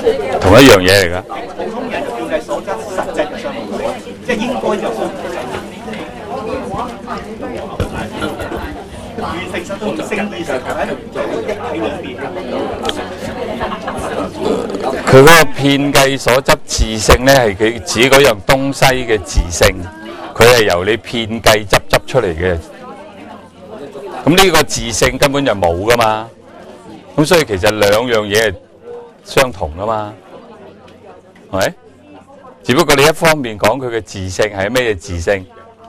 同一樣嘢嚟㗎。 普通人嘅變計所則實際嘅相無性，即係應該有相無性。完成實同聖意實喺一體兩邊。 佢嗰個遍計所執自性咧，係佢指嗰樣東西嘅自性，佢係由你遍計執出嚟嘅。咁呢個自性根本就冇噶嘛，咁所以其實兩樣嘢係相同噶嘛，係咪？只不過你一方面講佢嘅自性係咩自性，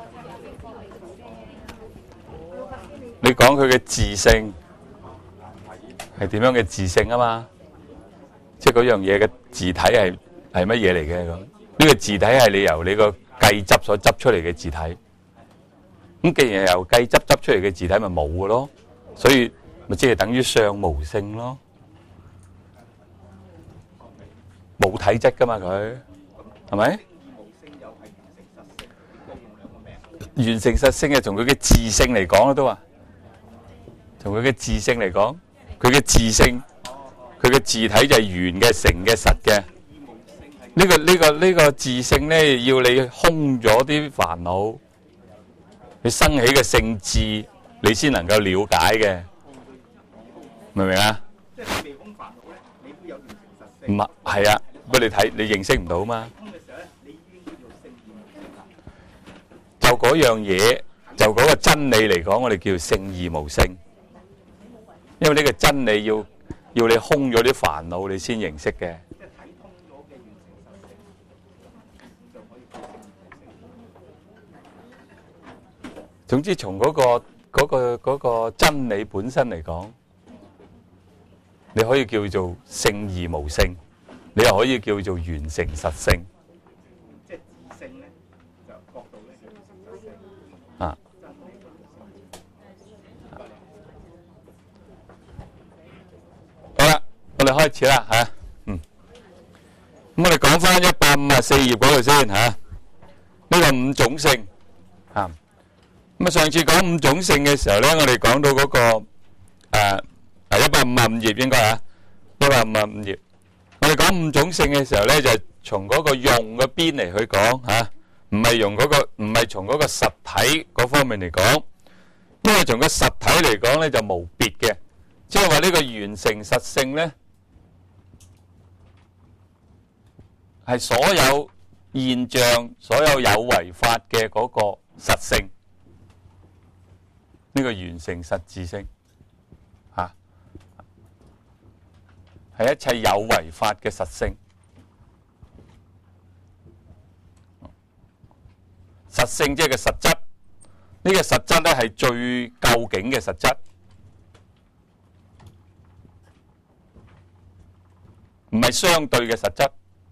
你講佢嘅自性係點樣嘅自性啊嘛？即係嗰樣嘢嘅自體係乜嘢嚟嘅咁？呢個自體係你由你個計執所執出嚟嘅自體。咁既然係由計執出嚟嘅自體，咪冇嘅咯，所以咪即係等於相無性咯，冇體質噶嘛佢，係咪？完成實性係從佢嘅自性嚟講啦，都話從佢嘅自性嚟講，佢嘅自性，佢嘅自體就係圓嘅、成嘅、實嘅。呢個自性咧，要你空咗啲煩惱。你生起嘅性智，你先能夠了解嘅，明唔明啊？ 即係你未空煩惱咧，你都有完成實性。 唔係啊，不過你睇你認識唔到嘛？ 空嘅時候咧，你已經叫做聖義無性啦。 就嗰樣嘢，就嗰個真理嚟講，我哋叫聖義無性。因為呢個真理要你空咗啲煩惱，你先認識嘅。 即係睇通咗嘅完成實性，就可以叫聖義無性。 總之，從嗰個真理本身嚟講，你可以叫做聖義無性，你又可以叫做完成實性。 即係自性咧，就角度咧叫實性。 啊。好啦，我哋開始啦嚇。咁我哋講翻154頁嗰度先嚇。呢個五種性嚇。咁啊，上次講五種性嘅時候咧，我哋講到嗰個155頁應該嚇，155頁。我哋講五種性嘅時候咧，就係從嗰個用嘅邊嚟去講嚇，唔係從嗰個實體嗰方面嚟講。因為從個實體嚟講咧，就無別嘅，即係話呢個完成實性咧，係所有現象、所有有為法嘅嗰個實性。呢個完成實自性嚇，係一切有為法嘅實性。實性即係個實質，呢個實質咧係最究竟嘅實質，唔係相對嘅實質。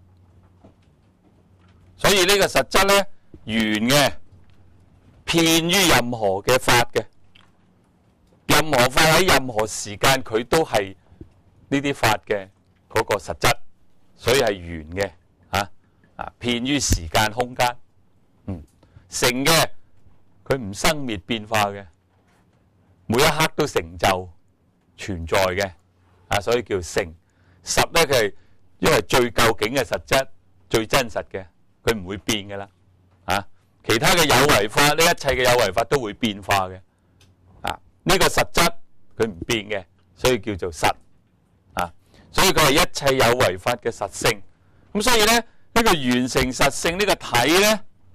所以呢個實質咧，圓嘅，遍於任何嘅法嘅。任何法喺任何時間，佢都係呢啲法嘅嗰個實質，所以係圓嘅嚇，遍於時間空間。成嘅，佢唔生滅變化嘅，每一刻都成就存在嘅，所以叫成。實咧，佢係因為最究竟嘅實質，最真實嘅，佢唔會變嘅啦。其他嘅有為法，呢一切嘅有為法都會變化嘅。呢個實質佢唔變嘅，所以叫做實。所以佢係一切有為法嘅實性。咁所以咧，呢個完成實性呢個體咧，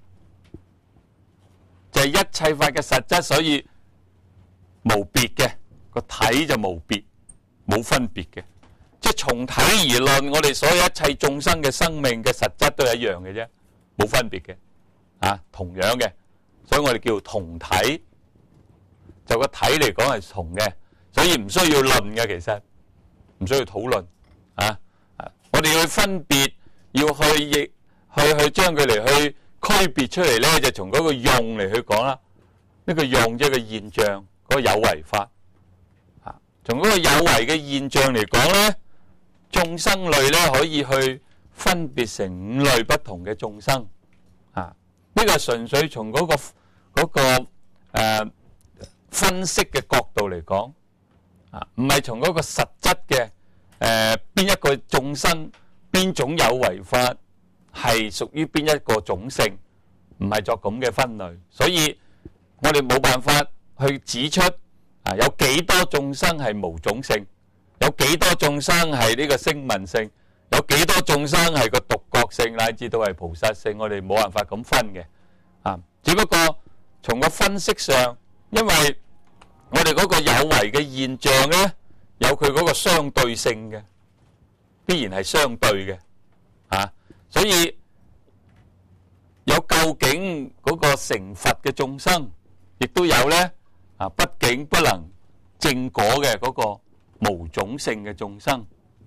就係一切法嘅實質，所以無別嘅，個體就無別，冇分別嘅。即係從體而論，我哋所有一切眾生嘅生命嘅實質都係一樣嘅啫，冇分別嘅，同樣嘅，所以我哋叫同體。就個體嚟講係同嘅，所以唔需要論嘅，其實唔需要討論。我哋要去分別，要去將佢嚟去區別出嚟咧，就從嗰個用嚟去講啦。呢個用即係個現象，嗰個有為法。從嗰個有為嘅現象嚟講咧，眾生類咧可以去分別成五類不同嘅眾生。呢個純粹從嗰個分析嘅角度嚟講，唔係從嗰個實質嘅邊一個眾生邊種有為法係屬於邊一個種性，唔係作咁嘅分類，所以我哋冇辦法去指出有幾多眾生係無種性，有幾多眾生係呢個聲聞性，有幾多眾生係個獨覺性，乃至到係菩薩性，我哋冇辦法咁分嘅。只不過從個分析上，因為我哋嗰個有為嘅現象呢，有佢嗰個相對性嘅，必然係相對嘅，所以有究竟嗰個成佛嘅眾生，亦都有呢，畢竟不能證果嘅嗰個無種性嘅眾生，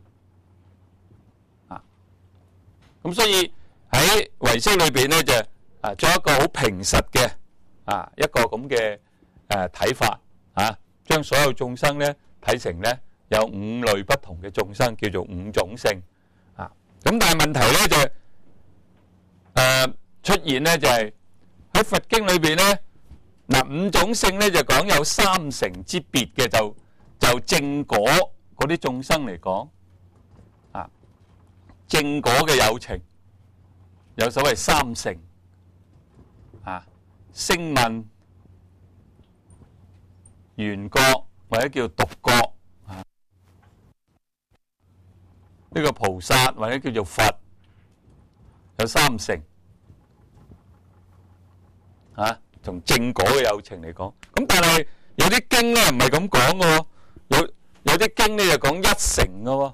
咁所以喺唯識裏邊呢，就做一個好平實嘅一個咁嘅睇法，將所有眾生呢睇成呢有五類不同嘅眾生，叫做五種性。咁但係問題呢就出現呢，就係喺佛經裏邊呢，五種性呢就講有三乘之別嘅，就正果嗰啲眾生嚟講，正果嘅有情有所謂三乘，聲聞、緣覺或者叫獨覺，呢個菩薩或者叫做佛，有三乘，從正果嘅有情嚟講。咁但係有啲經咧唔係咁講嘅喎，有啲經咧就講一乘嘅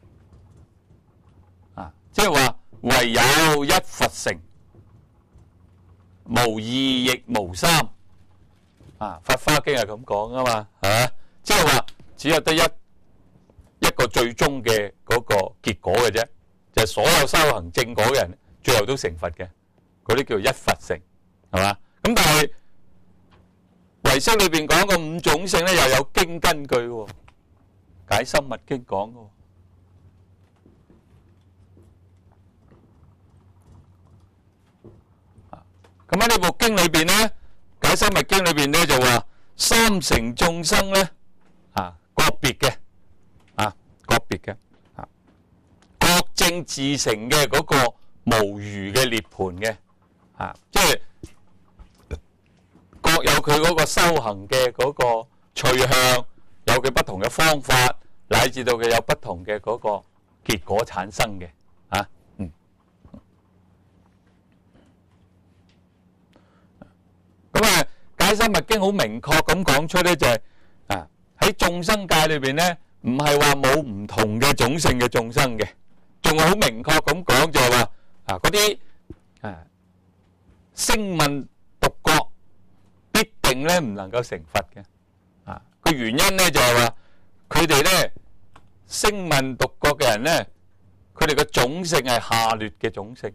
喎，即係話唯有一佛乘，無二亦無三。法華經係咁講啊嘛，係嘛？即係話只有得一個最終嘅嗰個結果嘅啫，就係所有修行正果嘅人最後都成佛嘅，嗰啲叫一佛乘，係嘛？咁但係唯識裏邊講個五種性咧，又有經根據喎，《解深密經》講嘅。咁喺呢部經裏邊咧，《解深密經》裏邊咧就話三乘眾生咧，各別嘅，各別嘅，各證自成嘅嗰個無餘嘅涅槃嘅，即係各有佢嗰個修行嘅嗰個趣向，有佢不同嘅方法，乃至到佢有不同嘅嗰個結果產生嘅，咁解深密經好明確咁講出咧，就係喺眾生界裏邊咧，唔係話冇唔同嘅種性嘅眾生嘅，仲係好明確咁講，就係話嗰啲聲聞獨覺必定咧唔能夠成佛嘅。個原因咧就係話佢哋咧聲聞獨覺嘅人咧，佢哋嘅種性係下劣嘅種性，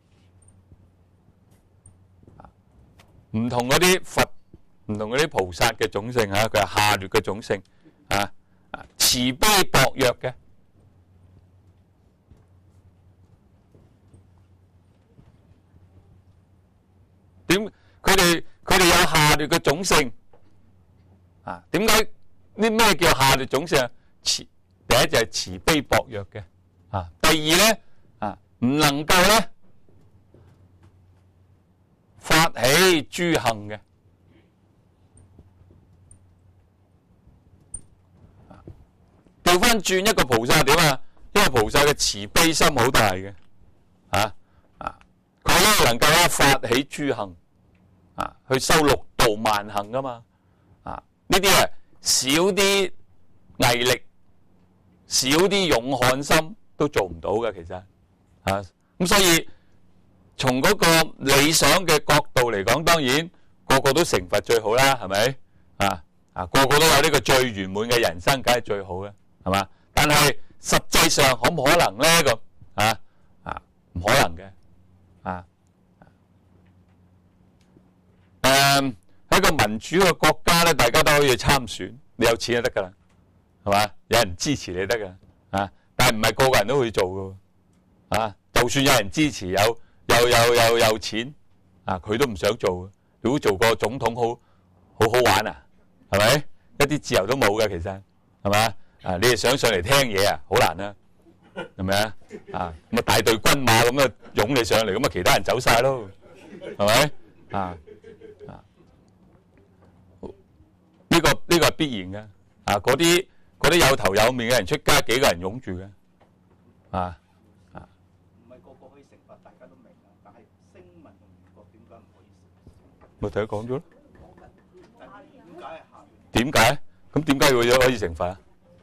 唔同嗰啲佛，唔同嗰啲菩薩嘅種性佢係下劣嘅種性，慈悲薄弱嘅。佢哋有下劣嘅種性，點解呢？咩叫下劣種性？第一就係慈悲薄弱嘅，第二咧唔能夠咧發起諸行嘅。調翻轉一個菩薩點啊？因為菩薩嘅慈悲心好大嘅，佢咧能夠咧發起諸行，去修六度萬行噶嘛，呢啲少啲毅力，少啲勇悍心都做唔到嘅，其實咁所以從嗰個理想嘅角度嚟講，當然個個都成佛最好啦，係咪？個個都有呢個最圓滿嘅人生，梗係最好嘅，係嘛？但係實際上可唔可能咧？咁唔可能嘅。喺個民主嘅國家咧，大家都可以參選，你有錢就得噶啦，係嘛？有人支持你得噶，但係唔係個個人都會做噶，就算有人支持，有錢，佢都唔想做。如果做個總統好玩啊，係咪？一啲自由都冇嘅，其實係嘛？你哋想上嚟聽嘢好難啊！ 係咪啊？啊，咁啊大隊軍馬咁啊湧你上嚟，咁啊其他人走晒咯，係咪？呢個係必然嘅。啊，嗰啲有頭有面嘅人出街，幾個人擁住嘅， 唔係個個可以成佛，大家都明啊。但係聲聞同緣覺點解唔可以成？ 咪頭先講咗咯。 但係點解係下邊？ 點解？咁點解會可以成佛啊？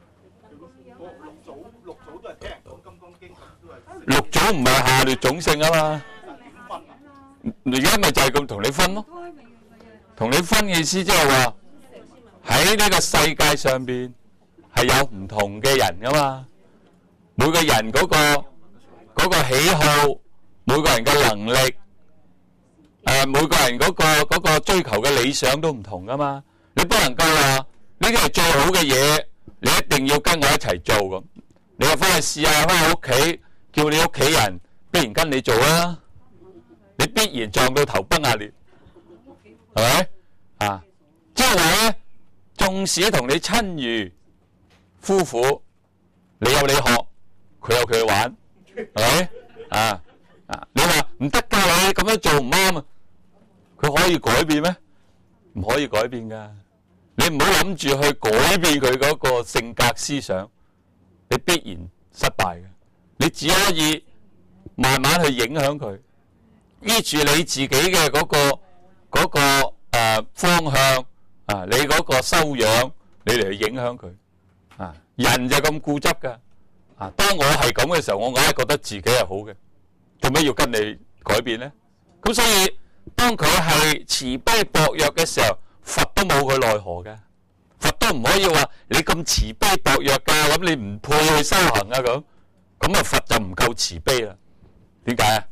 六祖都係聽人講《金剛經》，咁都係。 六祖唔係下劣種姓啊嘛。 點分啊？ 而家咪就係咁同你分咯。同你分嘅意思即係話喺呢個世界上邊係有唔同嘅人噶嘛。每個人嗰個喜好，每個人嘅能力，每個人嗰個追求嘅理想都唔同噶嘛。你不能夠話呢啲係最好嘅嘢，你一定要跟我一齊做咁。你又翻去試下，翻去屋企叫你屋企人必然跟你做啊，你必然撞到頭崩額裂，係咪啊？即係話咧，縱使同你親如夫婦，你有你學，佢有佢玩，係咪你話唔得㗎，你咁樣做唔啱啊！佢可以改變咩？唔可以改變㗎。你唔好諗住去改變佢嗰個性格思想，你必然失敗嘅。你只可以慢慢去影響佢，依住你自己嘅嗰個方向你嗰個修養，你嚟去影響佢人就咁固執㗎當我係咁嘅時候，我硬係覺得自己係好嘅，做咩要跟你改變呢？咁所以當佢係慈悲薄弱嘅時候，佛都冇佢奈何嘅，佛都唔可以話你咁慈悲薄弱㗎，咁你唔配去修行啊咁佛就唔夠慈悲啦。點解啊？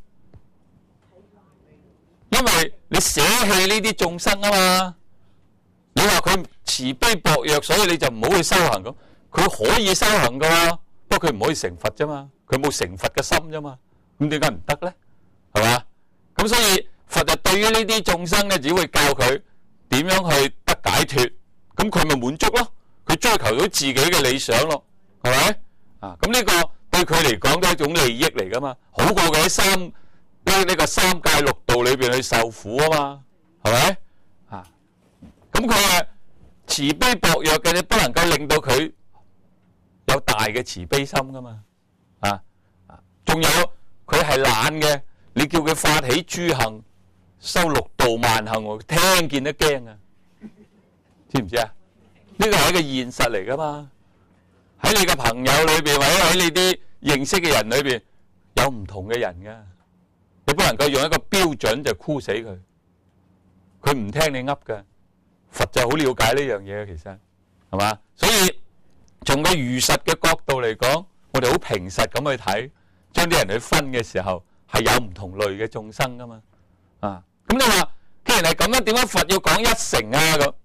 因為你捨棄呢啲眾生啊嘛，你話佢慈悲薄弱，所以你就唔好去修行咁，佢可以修行噶喎，不過佢唔可以成佛啫嘛，佢冇成佛嘅心啫嘛，咁點解唔得咧？係嘛？咁所以佛就對於呢啲眾生咧，只會教佢點樣去得解脫，咁佢咪滿足咯，佢追求到自己嘅理想咯，係咪？咁呢個對佢嚟講都係一種利益嚟噶嘛，好過佢喺呢個三界六道裏邊去受苦啊嘛，係咪？咁佢係慈悲薄弱嘅，你不能夠令到佢有大嘅慈悲心噶嘛，仲有佢係懶嘅，你叫佢發起諸行，修六度萬行，聽見都驚啊，知唔知啊？呢個係一個現實嚟噶嘛，喺你嘅朋友裏邊，或者喺你啲認識嘅人裏邊，有唔同嘅人噶，你不能夠用一個標準就箍死佢，佢唔聽你噏噶。佛就好了解呢樣嘢，其實係嘛？所以從個如實嘅角度嚟講，我哋好平實咁去睇，將啲人去分嘅時候係有唔同類嘅眾生噶嘛。咁你話既然係咁樣，點解佛要講一乘啊？咁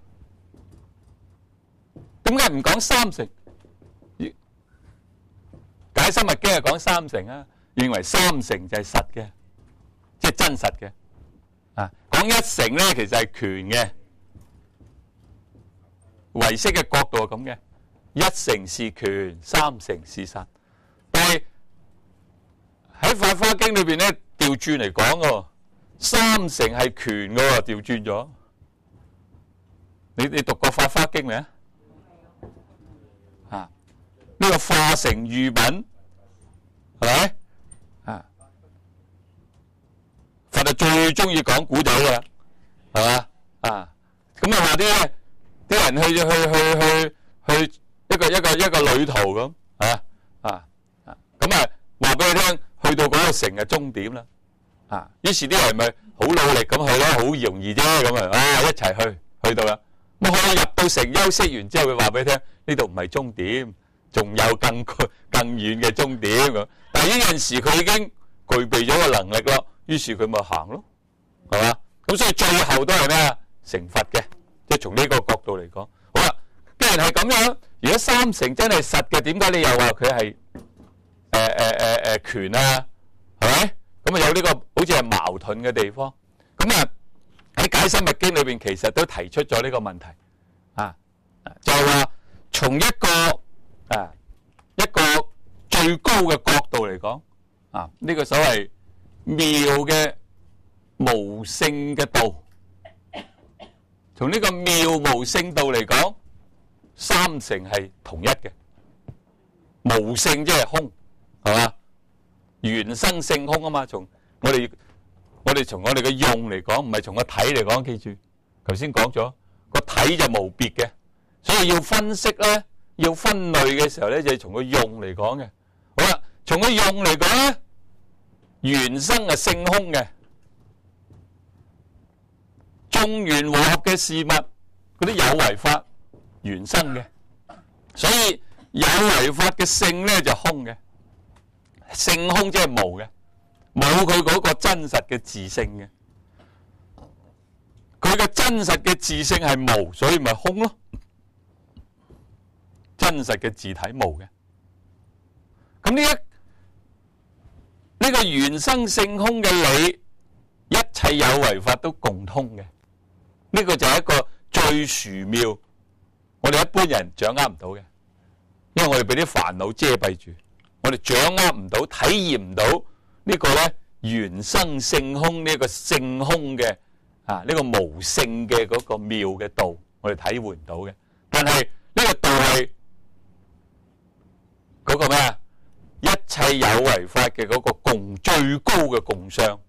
點解唔講三乘？解深密經係講三乘啊，認為三乘就係實嘅，即係真實嘅。講一乘咧，其實係權嘅。唯識嘅角度係咁嘅，一乘是權，三乘是實。但係喺《法華經》裏邊咧，調轉嚟講嘅，三乘係權嘅喎，調轉咗。你讀過《法華經》未啊？呢個化城喻品係咪？佛就最中意講古仔㗎啦，係嘛？咁啊話啲人去一個旅途咁咁話俾你聽，去到嗰個城嘅終點啦，於是啲人咪好努力咁去咯，好容易啫咁一齊去到啦。咁可以入到城休息完之後，佢話俾你聽，呢度唔係終點，仲有更遠嘅終點咁。但係呢陣時佢已經具備咗個能力咯，於是佢咪行咯，係嘛？咁所以最後都係咩啊？成佛嘅。即係從呢個角度嚟講，好啦，既然係咁樣，如果三乘真係實嘅，點解你又話佢係權啊？係咪？咁啊有呢個好似係矛盾嘅地方。咁喺《解深密經》裏邊，其實都提出咗呢個問題就係話從一個最最高嘅角度嚟講，呢個所謂妙嘅無性嘅道，從呢個妙無性道嚟講，三乘係同一嘅。無性即係空，係嘛？原生性空啊嘛。從我哋從我哋嘅用嚟講，唔係從個體嚟講。記住，頭先講咗個體就無別嘅，所以要分析咧，要分類嘅時候咧，就係從個用嚟講嘅。好啦，從個用嚟講咧，原生係性空嘅，眾緣和合嘅事物，嗰啲有為法原生嘅，所以有為法嘅性咧就空嘅，性空即係無嘅，冇佢嗰個真實嘅自性嘅，佢嘅真實嘅自性係無，所以咪空咯。真實嘅自體無嘅，咁呢個原生性空嘅理，一切有為法都共通嘅。呢個就係一個最殊妙，我哋一般人掌握唔到嘅，因為我哋俾啲煩惱遮蔽住，我哋掌握唔到、體驗唔到呢個咧原生性空呢個性空嘅呢個無性嘅嗰個妙嘅道，我哋體會唔到嘅。但係呢個道係嗰個咩啊？一切有為法嘅嗰個最高嘅共相、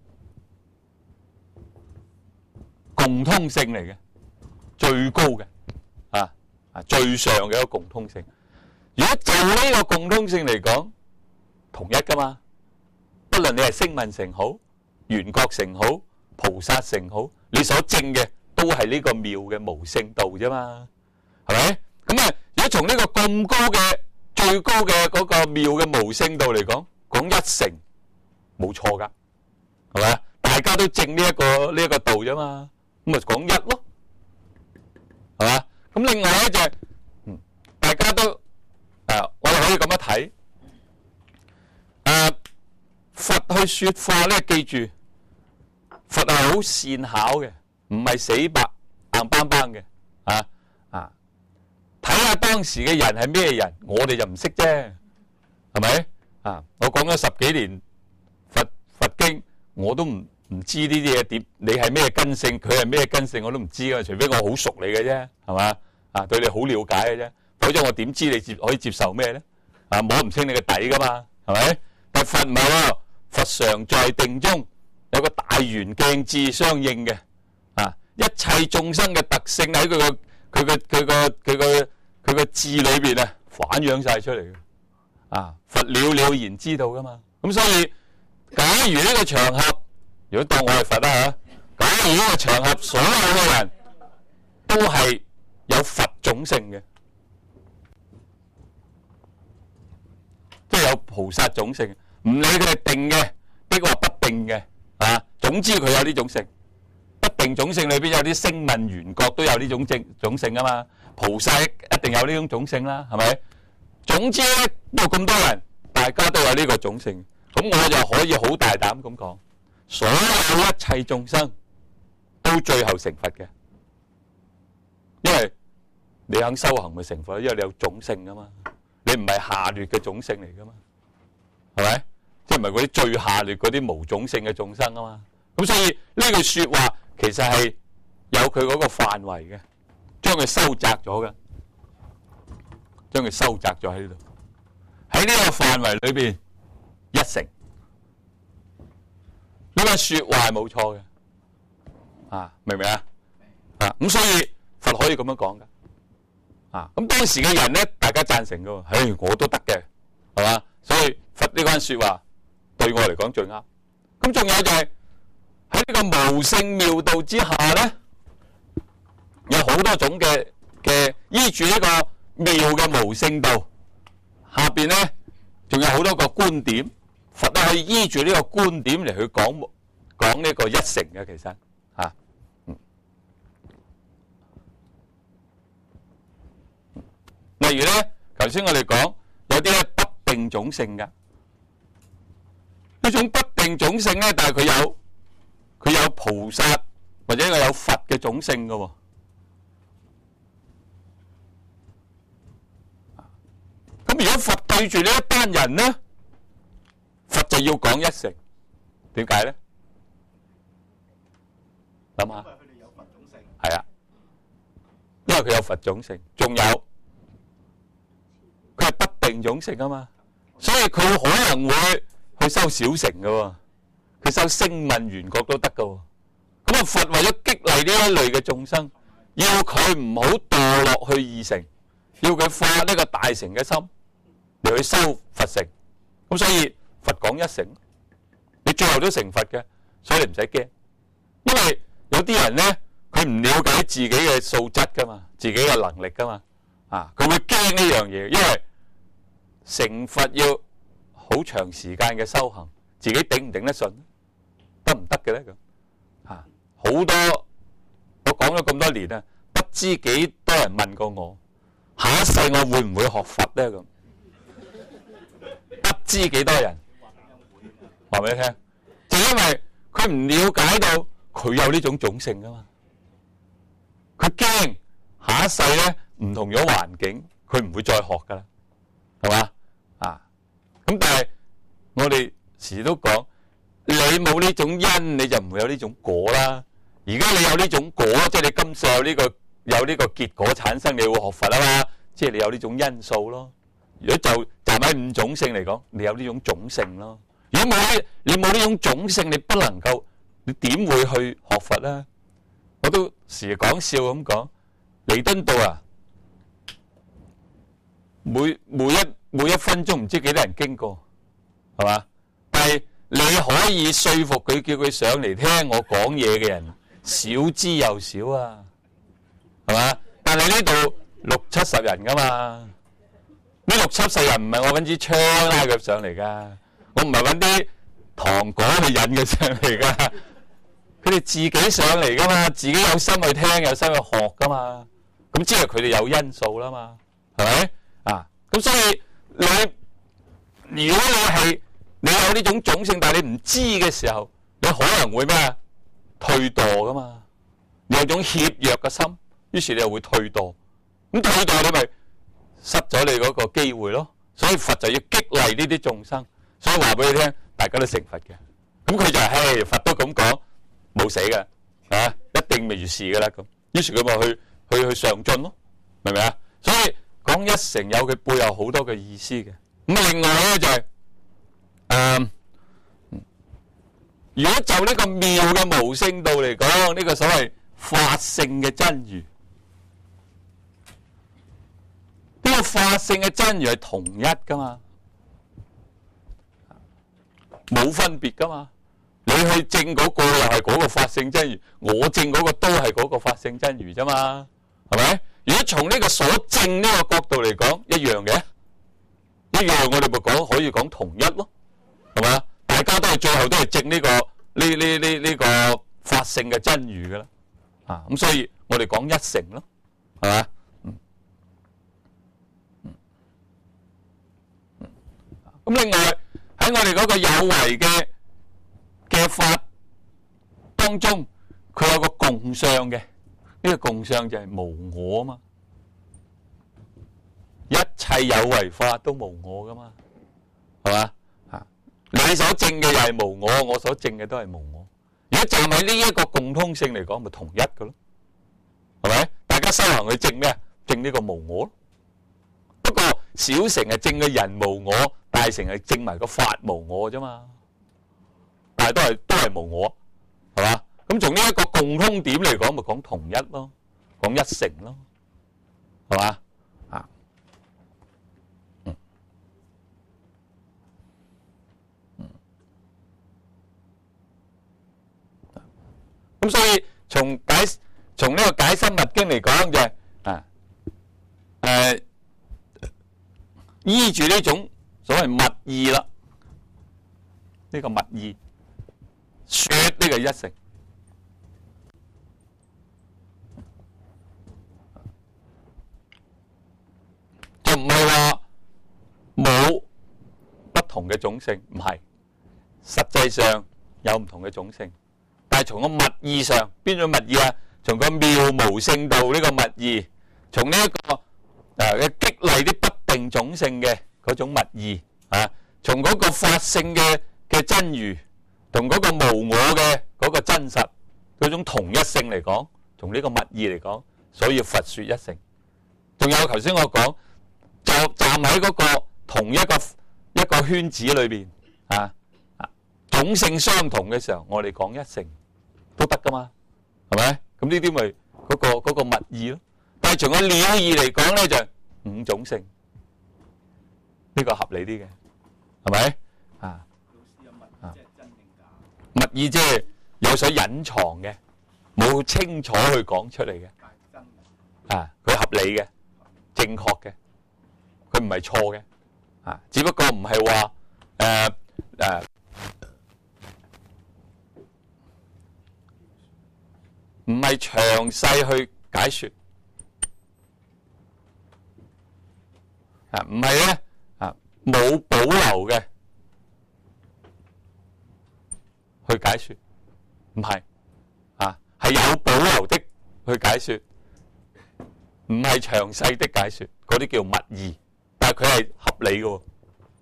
共通性嚟嘅，最高嘅最上嘅一個共通性。如果就呢個共通性嚟講，同一噶嘛，不論你係聲聞乘好、緣覺乘好、菩薩乘好，你所證嘅都係呢個妙嘅無性道啫嘛，係咪？咁如果從呢個咁高嘅最高嘅嗰個妙嘅無性道嚟講，講一乘冇錯噶，係咪？大家都證呢一個道啫嘛，咁咪講一咯，係嘛？咁另外咧就係，大家都我哋可以咁樣睇，佛去說法咧，記住，佛係好善巧嘅，唔係死白硬邦邦嘅，睇下當時嘅人係咩人，我哋就唔識啫，係咪？我講咗10幾年佛經，我都唔知呢啲嘢點，你係咩根性，佢係咩根性，我都唔知啊，除非我好熟你嘅啫，係嘛？對你好了解嘅啫，否則我點知你可以接受咩咧？摸唔清你嘅底噶嘛，係咪？但佛唔係喎，佛常在定中，有個大圓鏡智相應嘅，一切眾生嘅特性喺佢個智裏邊反映晒出嚟嘅，佛了然知道噶嘛。咁所以，假如呢個場合，如果當我係佛啦假如呢個場合所有嘅人都係有佛種性嘅，即係有菩薩種性，唔理佢係定嘅，抑或不定嘅，總之佢有呢種性。不定種性裏邊有啲聲聞緣覺都有呢種性啊嘛，菩薩一定有呢種種性啦，係咪？總之咧，都咁多人，大家都有呢個種性，咁我就可以好大膽咁講，所有一切眾生都最後成佛嘅，因為你肯修行咪成佛，因為你有種性啊嘛，你唔係下劣嘅種性嚟噶嘛，係咪？即係唔係嗰啲最下劣嗰啲無種性嘅眾生啊嘛，咁所以呢句說話其實係有佢嗰個範圍嘅，將佢收窄咗嘅，將佢收窄咗喺呢度，喺呢個範圍裏邊一成，呢個說話係冇錯嘅，明唔明啊？咁所以佛可以咁樣講噶，咁當時嘅人咧，大家贊成噶，我都得嘅，係嘛？所以佛呢番說話對我嚟講最啱。咁仲有就係喺呢個無性妙道之下咧，有好多種嘅依住呢個妙嘅無性道下邊咧，仲有好多個觀點，佛都可以依住呢個觀點嚟去講呢個一乘嘅，其實例如咧，頭先我哋講有啲咧不定種性嘅，呢種不定種性咧，但係佢有菩薩或者佢有佛嘅種性嘅喎。咁如果佛對對住呢一班人呢，佛就要講一成。點解呢？諗下。 因為佢哋有佛種性。 係啊，因為佢有佛種性，仲有佢係不定種性啊嘛，所以佢可能會去修小乘嘅喎，佢修聲聞緣覺都得嘅喎。咁啊，佛為咗激勵呢一類嘅眾生，要佢唔好墮落去二乘，要佢發呢個大乘嘅心嚟去修佛乘。咁所以佛講一乘，你最後都成佛嘅，所以你唔使驚。因為有啲人咧，佢唔了解自己嘅素質噶嘛，自己嘅能力噶嘛，佢會驚呢樣嘢，因為成佛要好長時間嘅修行，自己頂唔頂得順，得唔得嘅咧咁？好多我講咗咁多年啊，不知幾多人問過我，下一世我會唔會學佛咧咁？不知幾多人話俾你聽，就因為佢唔了解到佢有呢種種性噶嘛，佢驚下一世咧唔同咗環境，佢唔會再學噶啦，係嘛？咁但係我哋時都講，你冇呢種因，你就唔會有呢種果啦。而家你有呢種果，即係你今世有呢個結果產生，你會學佛啊嘛，即係你有呢種因素咯。如果就站喺五種性嚟講，你有呢種種性咯。如果你冇呢種種性，你不能夠，你點會去學佛咧？我都時講笑咁講，彌敦道啊，每一分鐘唔知幾多人經過，係嘛？但係你可以說服佢，叫佢上嚟聽我講嘢嘅人少之又少啊，係嘛？但係呢度60-70人噶嘛，呢60-70人唔係我揾支槍拉佢上嚟噶，我唔係揾啲糖果去引佢上嚟噶，佢哋自己上嚟噶嘛，自己有心去聽，有心去學噶嘛，咁即係佢哋有因素啦嘛，係咪？咁所以如果你有呢種種性，但係你唔知嘅時候，你可能會咩啊？退墮噶嘛，你有種怯弱嘅心，於是你又會退墮。咁退墮你咪失咗你嗰個機會咯。所以佛就要激勵呢啲眾生，所以話俾你聽，大家都成佛嘅。咁佢就係佛都咁講，冇死嘅，一定未事噶啦咁。於是佢咪去上進咯，明唔明啊？所以講一成有佢背後好多嘅意思嘅。咁另外咧就係如果就呢個妙嘅無聲道嚟講，呢個所謂法性嘅真如，呢個法性嘅真如係同一噶嘛，冇分別噶嘛。你去證嗰個又係嗰個法性真如，我證嗰個都係嗰個法性真如啫嘛，係咪？如果從呢個所證呢個角度嚟講，一樣嘅，一樣我哋咪可以講同一咯，係嘛？大家都係最後都係證呢個法性嘅真如噶啦，咁所以我哋講一成咯，係嘛？咁另外喺我哋嗰個有為嘅法當中，佢有個共相嘅，呢個共相就係無我啊嘛，一切有為法都無我噶嘛，係嘛？你所證嘅又係無我，我所證嘅都係無我。如果站喺呢一個共通性嚟講，咪同一嘅咯，係咪？大家修行去證咩？證呢個無我咯。不過小乘係證嘅人無我，大乘係證埋個法無我啫嘛。但係都係無我，係嘛？咁從呢一個共通點嚟講，咪講同一咯，講一乘咯，係嘛？咁所以從呢個解深密經嚟講就係依住呢種所謂密意啦，呢個密意說呢個一乘，就唔係話冇不同嘅種性，唔係，實際上有唔同嘅種性。但係從個密意上，邊種密意啊？從個妙無聖道呢個密意，從呢一個嘅激勵啲不定種性嘅嗰種物義啊，從嗰個法性嘅真如同嗰個無我嘅嗰個真實嗰種同一性嚟講，從呢個物義嚟講，所以佛說一乘。仲有頭先我講，就站喺嗰個同一個圈子裏邊啊，種性相同嘅時候，我哋講一乘都得噶嘛，係咪？咁呢啲咪嗰個物義咯。但係從個了義嚟講咧，就五種性，呢個合理啲嘅，係咪？啊， 老師有物即係真定假？ 物義即係有所隱藏嘅，冇清楚去講出嚟嘅。 但係真嘅。 啊，佢合理嘅，正確嘅，佢唔係錯嘅。啊，只不過唔係話唔係詳細去解說。啊，唔係咧，啊，冇保留嘅去解說，唔係，啊，係有保留的去解說，唔係詳細的解說，嗰啲叫物義，但係佢係合理嘅喎，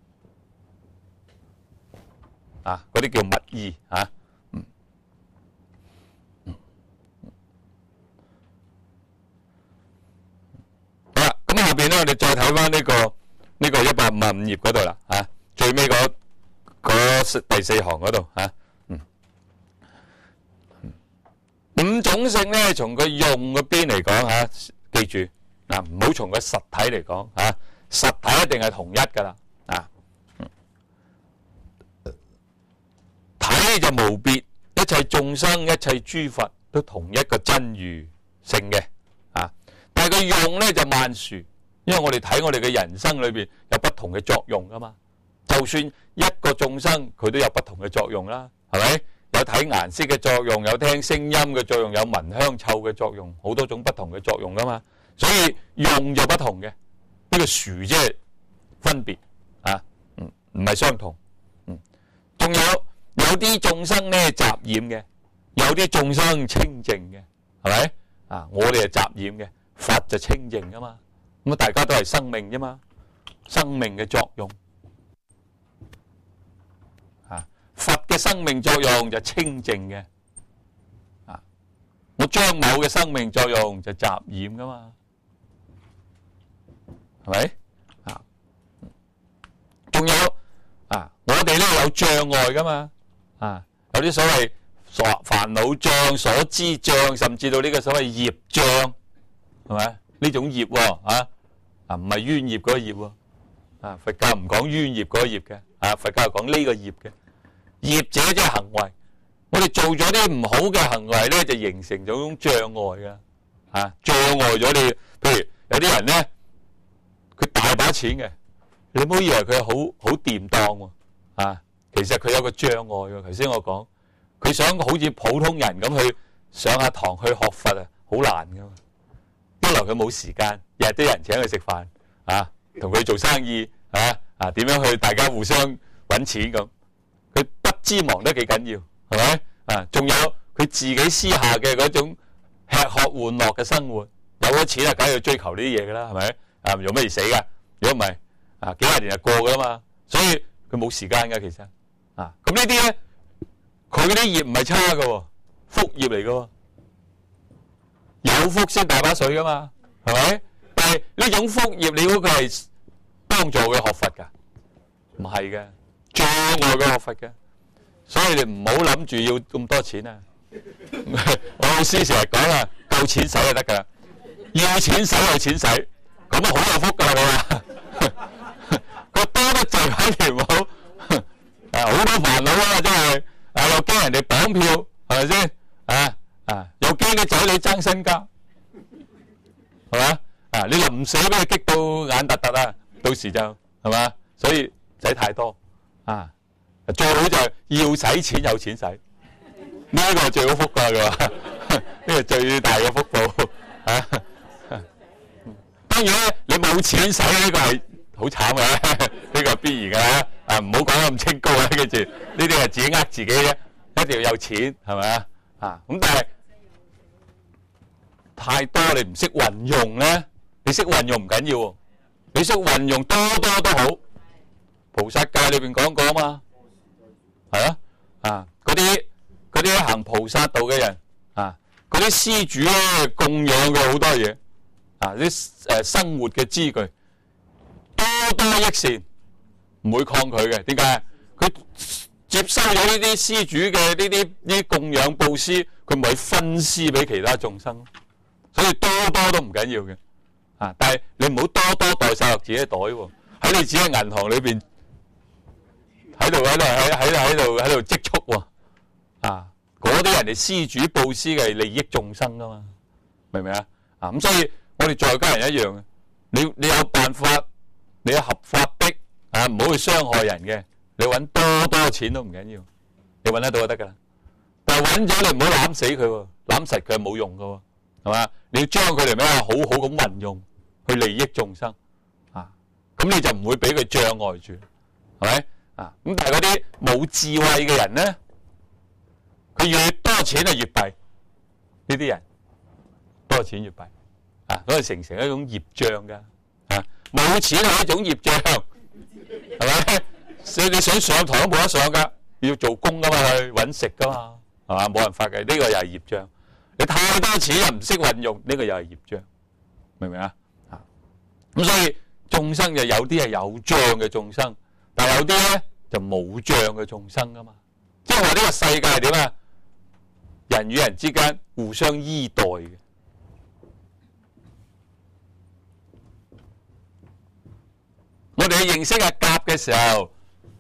啊，嗰啲叫物義，啊，好啦，咁下邊咧，我哋再睇翻呢個155頁嗰度啦，嚇，最尾嗰第四行嗰度嚇，五種性咧，從佢用嗰邊嚟講嚇，記住嗱，唔好從個實體嚟講嚇，實體一定係同一㗎啦，啊，體就無別，一切眾生、一切諸佛都同一個真如性嘅，啊，但係佢用咧就萬殊，因為我哋睇我哋嘅人生裏邊有不同嘅作用㗎嘛，就算一個眾生佢都有不同嘅作用啦，係咪？有睇顏色嘅作用，有聽聲音嘅作用，有聞香臭嘅作用，好多種不同嘅作用㗎嘛，所以用就不同嘅，呢個殊即係分別啊，唔係相同，仲有啲眾生咧雜染嘅，有啲眾生清淨嘅，係咪？啊，我哋係雜染嘅，佛就清淨㗎嘛，咁大家都係生命啫嘛，生命嘅作用。佛嘅生命作用就清淨嘅，啊，我張某嘅生命作用就雜染噶嘛，係咪？啊，仲有啊，我哋咧有障礙噶嘛，啊，有啲所謂煩惱障、所知障，甚至到呢個所謂業障，係咪？呢種業喎，啊唔係冤業嗰個業喎，啊佛教唔講冤業嗰個業嘅，啊佛教係講呢個業嘅。業者即係行為，我哋做咗啲唔好嘅行為咧，就形成咗種障礙噶，啊，障礙咗你。譬如有啲人咧，佢大把錢嘅，你唔好以為佢好掂當喎，啊，其實佢有個障礙嘅。頭先我講，佢想好似普通人咁去上下堂去學佛啊，好難噶嘛。一來佢冇時間，日日都有人請佢食飯，啊，同佢做生意，點樣去大家互相揾錢咁。知忙得幾緊要，係咪？啊，仲有佢自己私下嘅嗰種吃喝玩樂嘅生活，有咗錢啊，梗係要追求呢啲嘢噶啦，係咪？啊，用乜而死噶？如果唔係，啊，幾廿年就過噶啦嘛，所以佢冇時間噶，其實，啊，咁呢啲咧，佢嗰啲業唔係差噶，福業嚟噶，有福先大把水噶嘛，係咪？但係呢種福業，你估佢係幫助佢學佛噶？唔係嘅，障礙佢學佛嘅。所以你唔好諗住要咁多錢啊！我老師成日講啊，夠錢使就得噶啦，要錢使有錢使，咁啊好有福噶啦！佢話佢多得滯反而唔好，好多煩惱啊！真係又驚人哋綁票，係咪先？又驚啲仔女爭身家，係嘛？你臨死俾佢激到眼突突啊！到時就係嘛？所以使太多啊！最好就係要使錢有錢使，呢個係最好福㗎，佢話呢個最大嘅福報啊！當然咧，你冇錢使呢個係好慘嘅，呢個係必然㗎啦。唔好講得咁清高啦，記住呢啲係自己呃自己啫，一定要有錢係咪啊？咁但係太多你唔識運用咧，你識運用唔緊要，你識運用多都好， 菩薩戒裏邊講過啊嘛，係啊，啊嗰啲行菩薩道嘅人啊，嗰啲施主咧供養嘅好多嘢啊，啲生活嘅資具多多益善，唔會抗拒嘅。點解？佢接收咗呢啲施主嘅呢啲供養布施，佢咪分施俾其他眾生，所以多多都唔緊要嘅。啊，但係你唔好多多袋晒落自己袋喎，喺你自己銀行裏邊喺度積蓄喎。啊，嗰啲人哋施主布施嘅係利益眾生噶嘛，明唔明啊？啊，咁所以我哋在家人一樣嘅，你有辦法，你有合法的啊，唔好去傷害人嘅。你揾多多錢都唔緊要，你揾得到就得噶啦。但係揾咗你唔好攬死佢喎，攬實佢係冇用噶喎，係嘛？你要將佢哋咩好好咁運用去利益眾生啊，咁你就唔會俾佢障礙住，係咪啊？咁但係嗰啲冇智慧嘅人咧，佢越多錢就越弊。呢啲人多錢越弊啊，所以成一種業障㗎啊！冇錢係一種業障，係咪？所以你想上堂都冇得上㗎，要做工㗎嘛，去揾食㗎嘛，係嘛？冇辦法嘅，呢個又係業障。你太多錢又唔識運用，呢個又係業障，明唔明啊？啊，咁所以眾生就有啲係有障嘅眾生，但係有啲咧就冇障嘅眾生㗎嘛。即係話呢個世界係點啊？人與人之間互相依代嘅。我哋去認識阿甲嘅時候，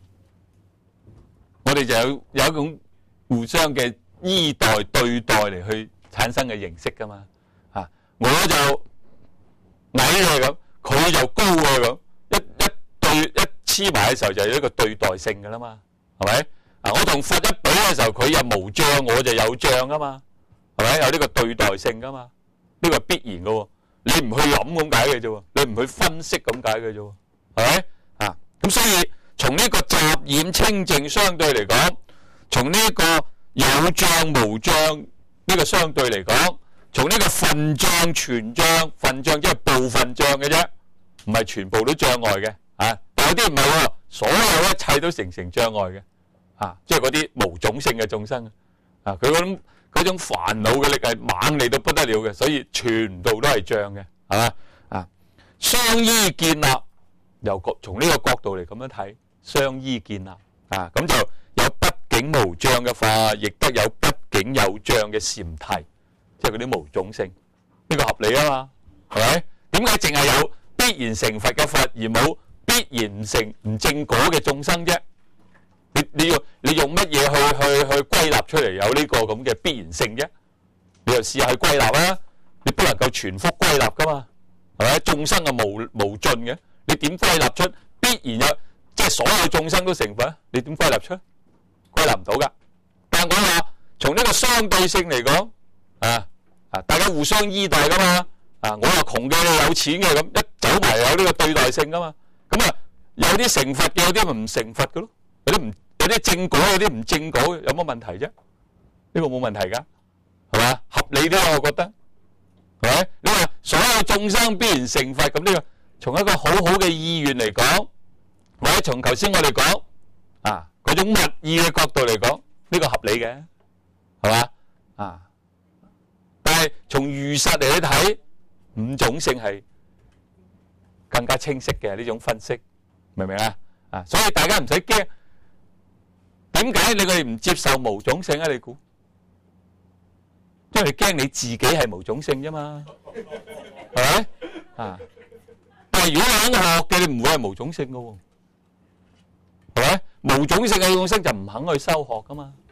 我哋就有一種互相嘅依代對待嚟去產生嘅認識噶嘛。啊，我就矮嘅咁，佢就高嘅咁，一黐埋嘅時候就有一個對待性噶啦嘛，係咪？啊，我同佛一比嘅時候，佢又無障，我就有障噶嘛，係咪？有呢個對待性噶嘛，呢個係必然噶喎。你唔去諗咁解嘅啫喎，你唔去分析咁解嘅啫喎，係咪？啊，咁所以從呢個雜染清淨相對嚟講，從呢個有障無障呢個相對嚟講，從呢個分障全障，分障即係部分障嘅啫，唔係全部都障礙嘅。啊，但有啲唔係喎，所有一切都成障礙嘅。啊，即係嗰啲無種性嘅眾生啊，佢嗰種煩惱嘅力係猛嚟到不得了嘅，所以全部都係障嘅，係嘛？啊，相依建立，從呢個角度嚟咁樣睇，相依建立啊，咁就有畢竟無障嘅法，亦都有畢竟有障嘅禪提，即係嗰啲無種性，呢個合理啊嘛，係咪？點解淨係有必然成佛嘅法，而冇必然唔正果嘅眾生啫？你用乜嘢去歸納出嚟有呢個咁嘅必然性啫？你又試下去歸納啦，你不能夠全幅歸納噶嘛，係咪？眾生係無盡嘅，你點歸納出必然有？即係所有眾生都成佛，你點歸納出？歸納唔到噶。但係我話從呢個相對性嚟講，大家互相依代噶嘛，我話窮嘅你有錢嘅咁，一走埋有呢個對待性噶嘛，咁啊有啲成佛嘅，有啲咪唔成佛嘅咯。有啲正果，有啲唔正果，有乜問題啫？呢個冇問題噶，係嘛？合理啲，我覺得，係咪？你話所有眾生必然成佛，咁呢個從一個好好嘅意願嚟講，或者從頭先我哋講嗰種物意嘅角度嚟講，呢個合理嘅，係嘛？但係從如實嚟去睇，五種性係更加清晰嘅呢種分析，明唔明啊？所以大家唔使驚。點解你哋唔接受無種性啊？你估？因為驚你自己係無種性啫嘛，係咪？但係如果你肯學嘅，你唔會係無種性噶喎，係咪？無種性嘅眾生就唔肯去修學噶嘛。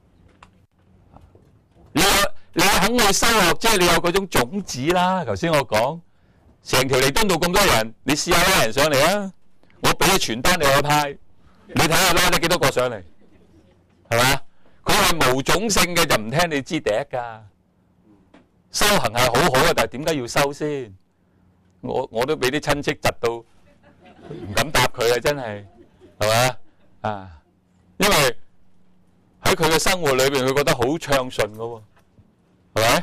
你肯去修學，即係你有嗰種種子啦。頭先我講，成條彌敦道咁多人，你試下拉人上嚟啊！我俾咗傳單你去派，你睇下拉得幾多個上嚟？係嘛？佢係無種性嘅就唔聽你支笛㗎。修行係好好嘅，但係點解要修先？我都俾啲親戚窒到唔敢答佢啊！真係係嘛？因為喺佢嘅生活裏邊，佢覺得好暢順㗎喎，係咪？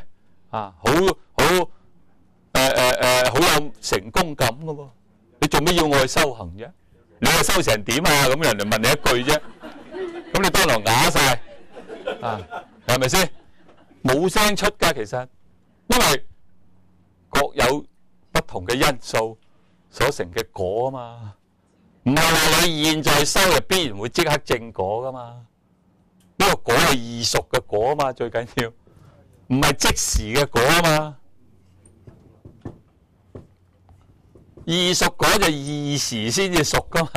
好有成功感㗎喎。你做咩要我去修行啫？ 你又收成點啊？咁人哋問你一句啫，咁你當堂啞晒啊，係咪先？冇聲出㗎，其實，因為各有不同嘅因素所成嘅果啊嘛，唔係話你現在收入必然會即刻正果噶嘛。呢個果係易熟嘅果啊嘛，最緊要唔係即時嘅果啊嘛。易熟果就易時先至熟噶嘛。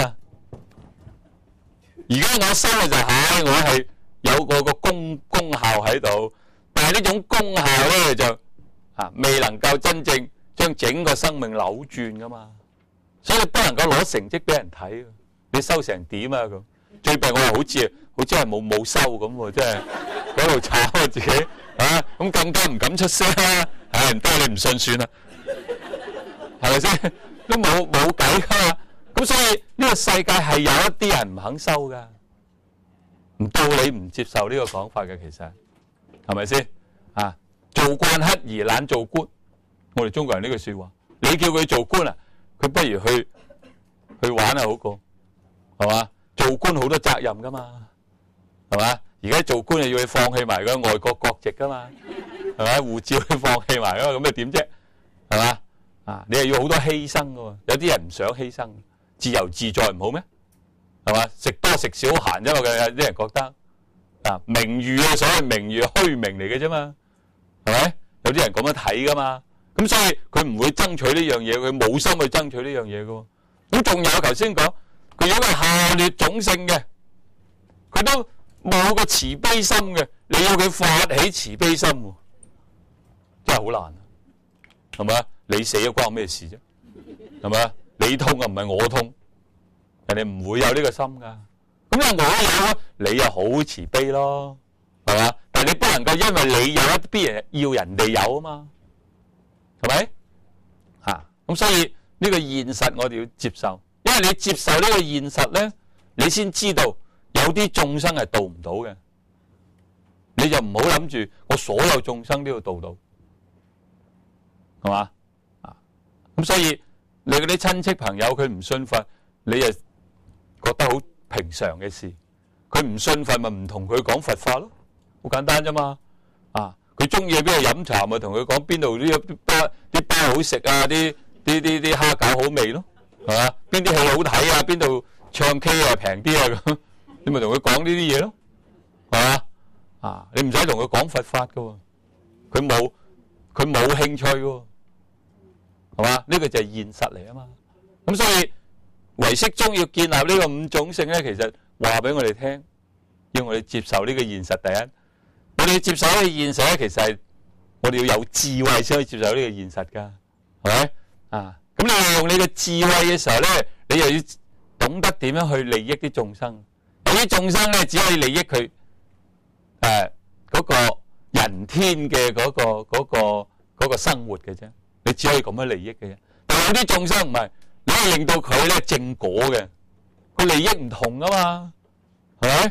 而家我收嘅就係我係有個功效喺度，但係呢種功效咧就未能夠真正將整個生命扭轉噶嘛，所以不能夠攞成績俾人睇。你收成點啊咁？最弊我好似係冇收咁喎，真係喺度炒我自己啊！咁更加唔敢出聲啦。唔得，你唔信算啦，係咪先？都冇計㗎嘛。咁所以呢個世界係有一啲人唔肯收㗎，唔到你唔接受呢個講法嘅，其實係咪先？做慣乞兒懶做官，我哋中國人呢句説話，你叫佢做官啊，佢不如去玩啊好過，係嘛？做官好多責任噶嘛，係嘛？而家做官又要你放棄埋個外國國籍噶嘛，係咪？護照你放棄埋㗎嘛，咁你點啫？係嘛？你又要好多犧牲噶喎，有啲人唔想犧牲，自由自在唔好咩？係嘛？食多食少閒啫嘛，有啲人覺得名譽啊，所謂名譽虛名嚟嘅啫嘛，係咪？有啲人咁樣睇噶嘛，咁所以佢唔會爭取呢樣嘢，佢冇心去爭取呢樣嘢噶。咁仲有頭先講，佢如果係下劣種性嘅，佢都冇個慈悲心嘅，你要佢發起慈悲心，真係好難，係咪啊？你死咗關我咩事啫？係咪啊？你痛啊，唔係我痛，人哋唔會有呢個心噶。咁我有啊，你又好慈悲咯，係嘛？但係你不能夠因為你有一啲人要人哋有啊嘛，係咪？咁所以呢個現實我哋要接受，因為你接受呢個現實咧，你先知道有啲眾生係度唔到嘅，你就唔好諗住我所有眾生都要度到，係嘛？咁所以你嗰啲親戚朋友佢唔信佛，你就覺得好平常嘅事，佢唔信佛咪唔同佢講佛法咯，好簡單啫嘛。佢中意喺邊度飲茶咪同佢講邊度啲包好食啊，啲蝦餃好味咯，係嘛？邊啲戲好睇啊，邊度唱 K 啊平啲啊咁，你咪同佢講呢啲嘢咯，係嘛？你唔使同佢講佛法噶喎，佢冇興趣喎，係嘛？呢個就係現實嚟啊嘛。咁所以唯識宗要建立呢個五種性咧，其實話俾我哋聽，要我哋接受呢個現實。第一，我哋接受呢個現實咧，其實係我哋要有智慧先可以接受呢個現實噶，係咪？咁你用你嘅智慧嘅時候咧，你又要懂得點樣去利益啲眾生。有啲眾生咧，只可以利益佢嗰個人天嘅嗰個生活嘅啫，你只可以咁樣利益嘅啫。但有啲眾生唔係，你係令到佢咧正果嘅，佢利益唔同噶嘛，係咪？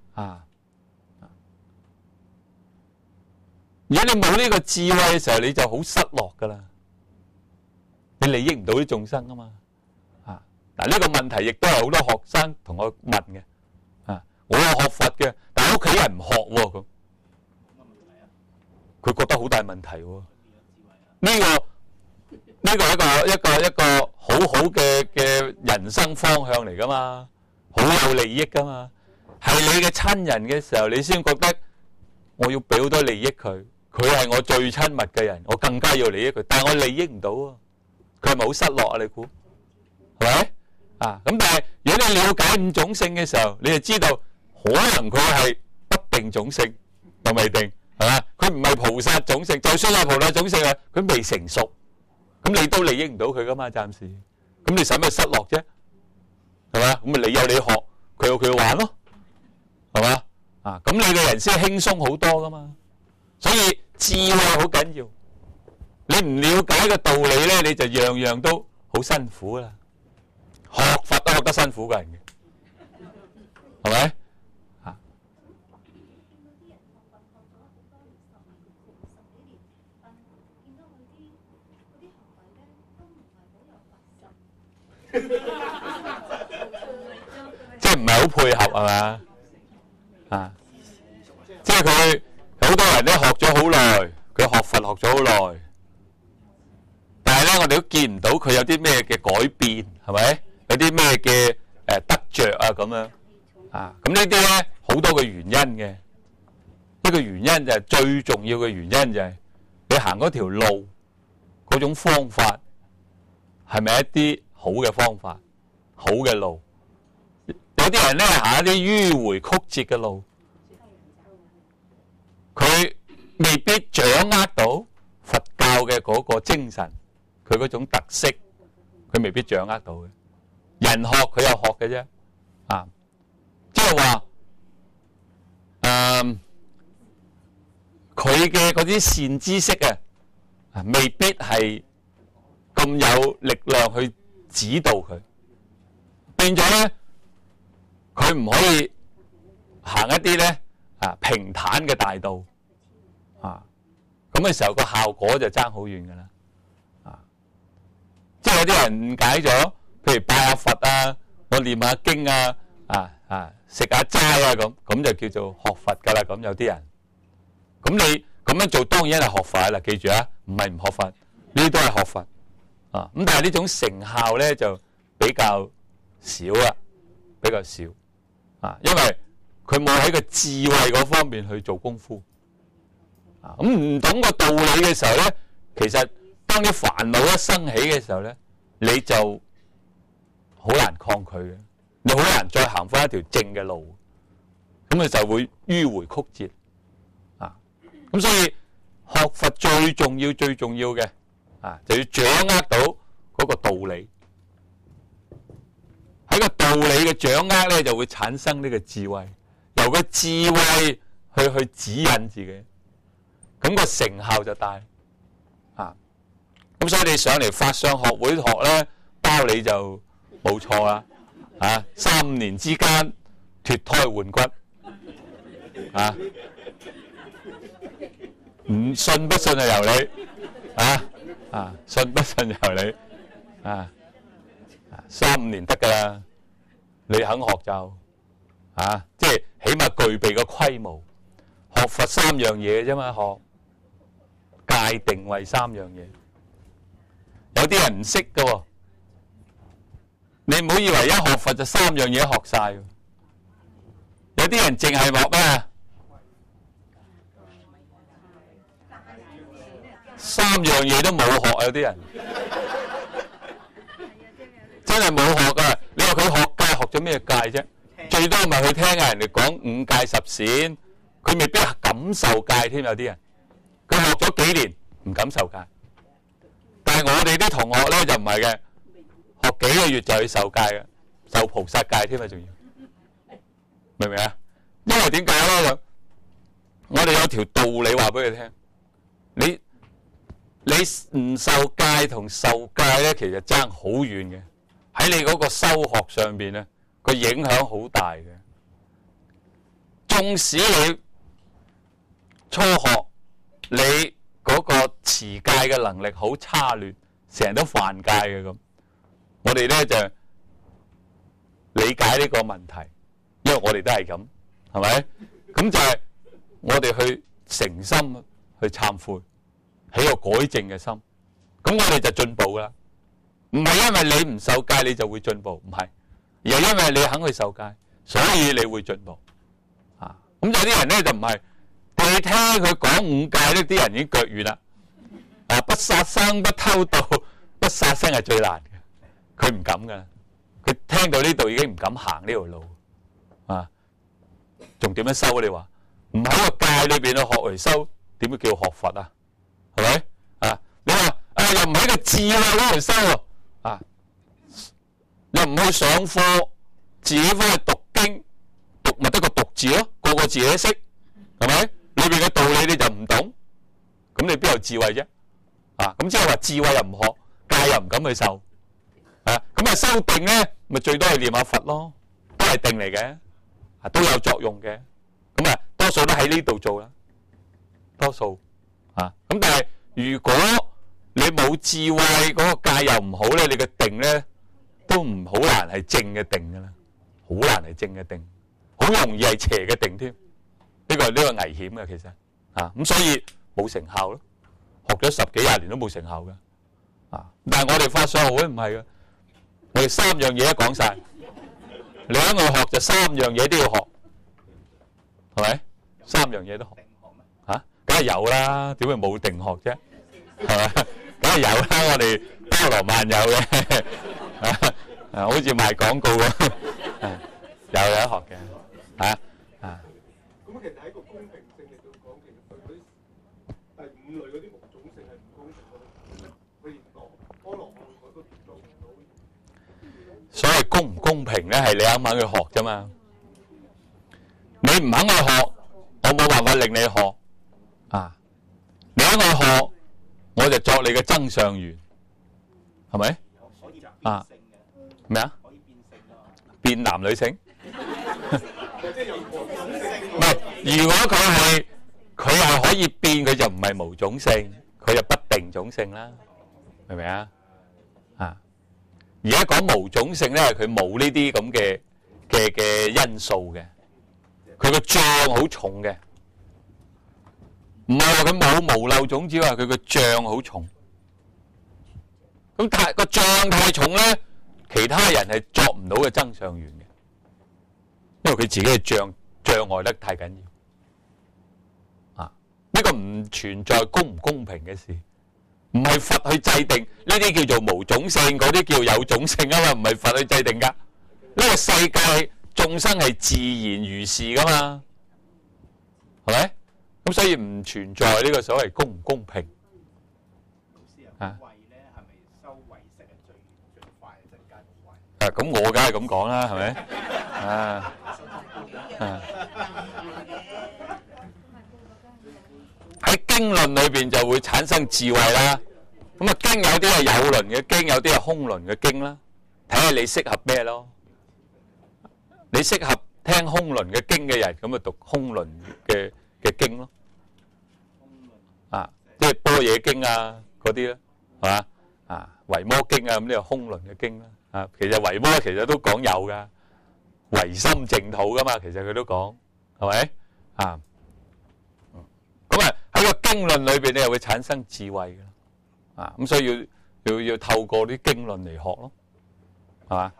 如果你冇呢個智慧嘅時候，你就好失落噶啦，你利益唔到啲眾生啊嘛。嗱，呢個問題亦都係好多學生同我問嘅。我係學佛嘅，但係屋企人唔學喎，咁佢覺得好大問題喎。呢個一個好好嘅人生方向嚟噶嘛，好有利益噶嘛。係你嘅親人嘅時候，你先覺得我要俾好多利益佢。佢係我最親密嘅人，我更加要利益佢，但係我利益唔到啊！佢係咪好失落啊？你估係咪？咁但係如果你了解五種性嘅時候，你就知道可能佢係不定種性，又未定，係嘛？佢唔係菩薩種性，就算係菩薩種性啊，佢未成熟，咁你都利益唔到佢噶嘛？暫時，咁你使乜失落啫？係嘛？咁咪你有你學，佢有佢玩咯，係嘛？咁你嘅人先輕鬆好多噶嘛？所以智慧好緊要，你唔了解個道理咧，你就樣樣都好辛苦啦。學佛都學得辛苦嘅人嘅，係咪？ 配合係嘛？啊，即係佢好多人咧學咗好耐，佢學佛學咗好耐，但係咧我哋都見唔到佢有啲咩嘅改變，係咪？有啲咩嘅得着啊咁樣啊？咁呢啲咧好多嘅原因嘅。一個原因就係最重要嘅原因就係你行嗰條路嗰種方法係咪一啲好嘅方法、好嘅路？有啲人咧行一啲迂迴曲折嘅路，佢未必掌握到佛教嘅嗰個精神，佢嗰種特色，佢未必掌握到嘅。人學佢有學嘅啫，啊，即係話佢嘅嗰啲善知識啊，未必係咁有力量去指導佢，變咗咧，佢唔可以行一啲咧平坦嘅大道啊，咁嘅時候個效果就爭好遠噶啦，啊，即係有啲人誤解咗，譬如拜下佛啊，我念下經啊，食下齋啊，咁就叫做學佛噶啦，咁有啲人。咁你咁樣做當然係學佛啦，記住啊，唔係唔學佛，呢啲都係學佛啊。咁但係呢種成效咧就比較少啦，比較少啊，因為佢冇喺個智慧嗰方面去做功夫啊。咁唔懂個道理嘅時候咧，其實當啲煩惱一生起嘅時候咧，你就好難抗拒嘅，你好難再行翻一條正嘅路，咁你就會迂迴曲折。咁所以學佛最重要嘅就要掌握到嗰個道理。喺個道理嘅掌握咧，就會產生呢個智慧，由個智慧去指引自己，咁個成效就大啊。咁所以你上嚟法相學會學咧，包你就冇錯啦，3年之間脫胎換骨啊！唔信不信就由你信不信由你3-5年得噶啦，你肯學就即係起碼具備個規模。學佛3樣嘢啫嘛，學戒定慧3樣嘢。有啲人唔識噶喎，你唔好以為一學佛就3樣嘢學晒。有啲人淨係學咩啊？3樣嘢都冇學，有啲人真係冇學噶。你話佢學戒學咗咩戒啫？最多咪去聽下人哋講5戒10善，佢未必係感受戒添。有啲人佢學咗幾年唔感受戒，但係我哋啲同學咧就唔係嘅，學幾個月就去受戒嘅，受菩薩戒添啊，仲要明唔明啊？因為點解咧？我哋有條道理話俾佢聽，你唔受戒同受戒咧，其實爭好遠嘅。喺你嗰個修學上邊咧，個影響好大嘅。縱使你初學，你嗰個持戒嘅能力好差劣，成日都犯戒嘅咁，我哋咧就理解呢個問題，因為我哋都係咁，係咪？咁就係我哋去誠心去懺悔，起個改正嘅心，咁我哋就進步噶啦。唔係因為你唔受戒你就會進步，唔係，而係因為你肯去受戒，所以你會進步。咁有啲人咧就唔係，你聽佢講5戒呢啲人已經腳軟啦。不殺生、不偷盜、不殺生係最難嘅，佢唔敢噶，佢聽到呢度已經唔敢行呢條路。仲點樣修？你話唔喺個戒裏邊去學嚟修，點會叫學佛啊？係咪？你話又唔喺個智慧嗰度修喎，又唔去上課，自己翻去讀經，讀咪得個讀字咯，個個字你都識，係咪？裏邊嘅道理你就唔懂，咁你邊有智慧啫？咁即係話智慧又唔學，戒又唔敢去受，咁修定咧，咪最多係念下佛咯，都係定嚟嘅，都有作用嘅。咁多數都喺呢度做啦，多數咁但係如果你冇智慧，嗰個戒又唔好咧，你嘅定咧都唔好難係正嘅定噶啦， 好難係正嘅定，好容易係邪嘅定添。呢個危險嘅其實咁所以冇成效咯。學咗10幾20年都冇成效嘅但係我哋法相學會唔係嘅，我哋3樣嘢都講晒。你喺外學就3樣嘢都要學，係咪？3樣嘢都學梗係有啦，點會冇定學啫？係咪？梗係有啦，我哋包羅萬有嘅好似賣廣告咁，有得學嘅咁其實喺個公平性嚟到講，其實對嗰啲第5類嗰啲無種性係唔公平嘅。譬如阿羅漢佢都做唔到。 所謂公唔公平咧，係你肯唔肯去學啫嘛。你唔肯去學，我冇辦法令你學你肯去學，我就作你嘅增上緣，係咪？咩啊？變男女性？唔係，如果佢係可以變，佢就唔係無種性，佢就不定種性啦，明唔明啊？而家講無種性咧，係佢冇呢啲咁嘅因素嘅，佢個障好重嘅，唔係話佢冇無漏種子，話佢個障好重。咁個障太重咧，其他人係作唔到嘅增上緣嘅，因為佢自己嘅障礙得太緊要。呢個唔存在公唔公平嘅事。唔係佛去制定呢啲叫做無種性，嗰啲叫有種性啊嘛，唔係佛去制定噶。呢個世界眾生係自然如是噶嘛，係咪？咁所以唔存在呢個所謂公唔公平。 老師啊，慧咧係咪修慧識係最快增加個慧？ 咁我梗係咁講啦，係咪？喺經論裏邊就會產生智慧啦。咁經有啲係有輪嘅經，有啲係空輪嘅經啦。睇下你適合咩咯？你適合聽空輪嘅經嘅人，咁咪讀空輪嘅經咯。即係般若經啊嗰啲啦，係嘛？維摩經啊咁呢個空輪嘅經啦。其實維摩其實都講有噶，唯心淨土噶嘛，其實佢都講，係咪？咁喺個經論裏邊咧，又會產生智慧嘅。咁所以要透過啲經論嚟學咯，係嘛？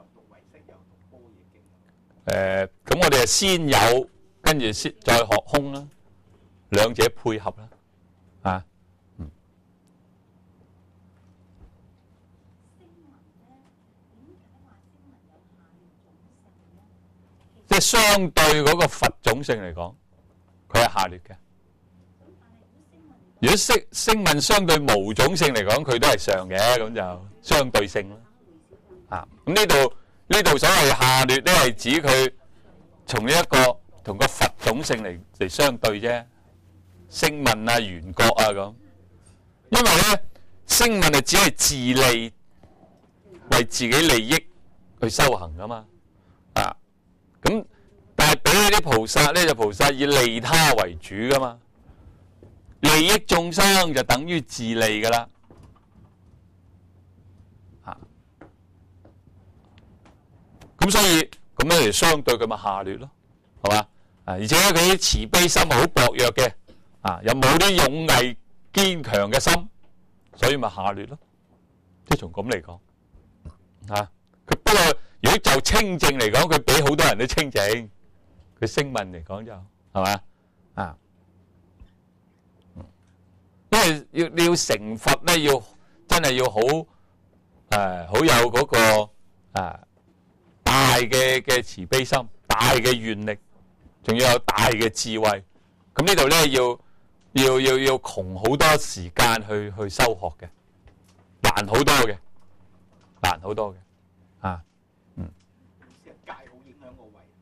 咁我哋係先有，跟住先再學空啦，兩者配合啦，即係相對嗰個佛種性嚟講，佢係下劣嘅。如果聲聞相對無種性嚟講，佢都係上嘅，咁就相對性啦。咁呢度所謂下劣咧，係指佢從呢一個同個佛種性嚟相對啫。聲聞啊、緣覺啊咁，因為咧聲聞係只係自利，為自己利益去修行噶嘛。咁但係俾嗰啲菩薩咧，就菩薩以利他為主噶嘛。利益眾生就等於自利噶啦，咁所以咁樣嚟相對佢咪下劣咯，係嘛？而且佢啲慈悲心係好薄弱嘅，又冇啲勇毅堅強嘅心，所以咪下劣咯。即係從咁嚟講，佢不過如果就清淨嚟講，佢比好多人都清淨，佢聲聞嚟講就係嘛？因為你要成佛咧，要真係要好有嗰個大嘅慈悲心、大嘅願力，仲要有大嘅智慧。咁呢度咧要窮好多時間去修學嘅，難好多嘅。 戒好影響個慧，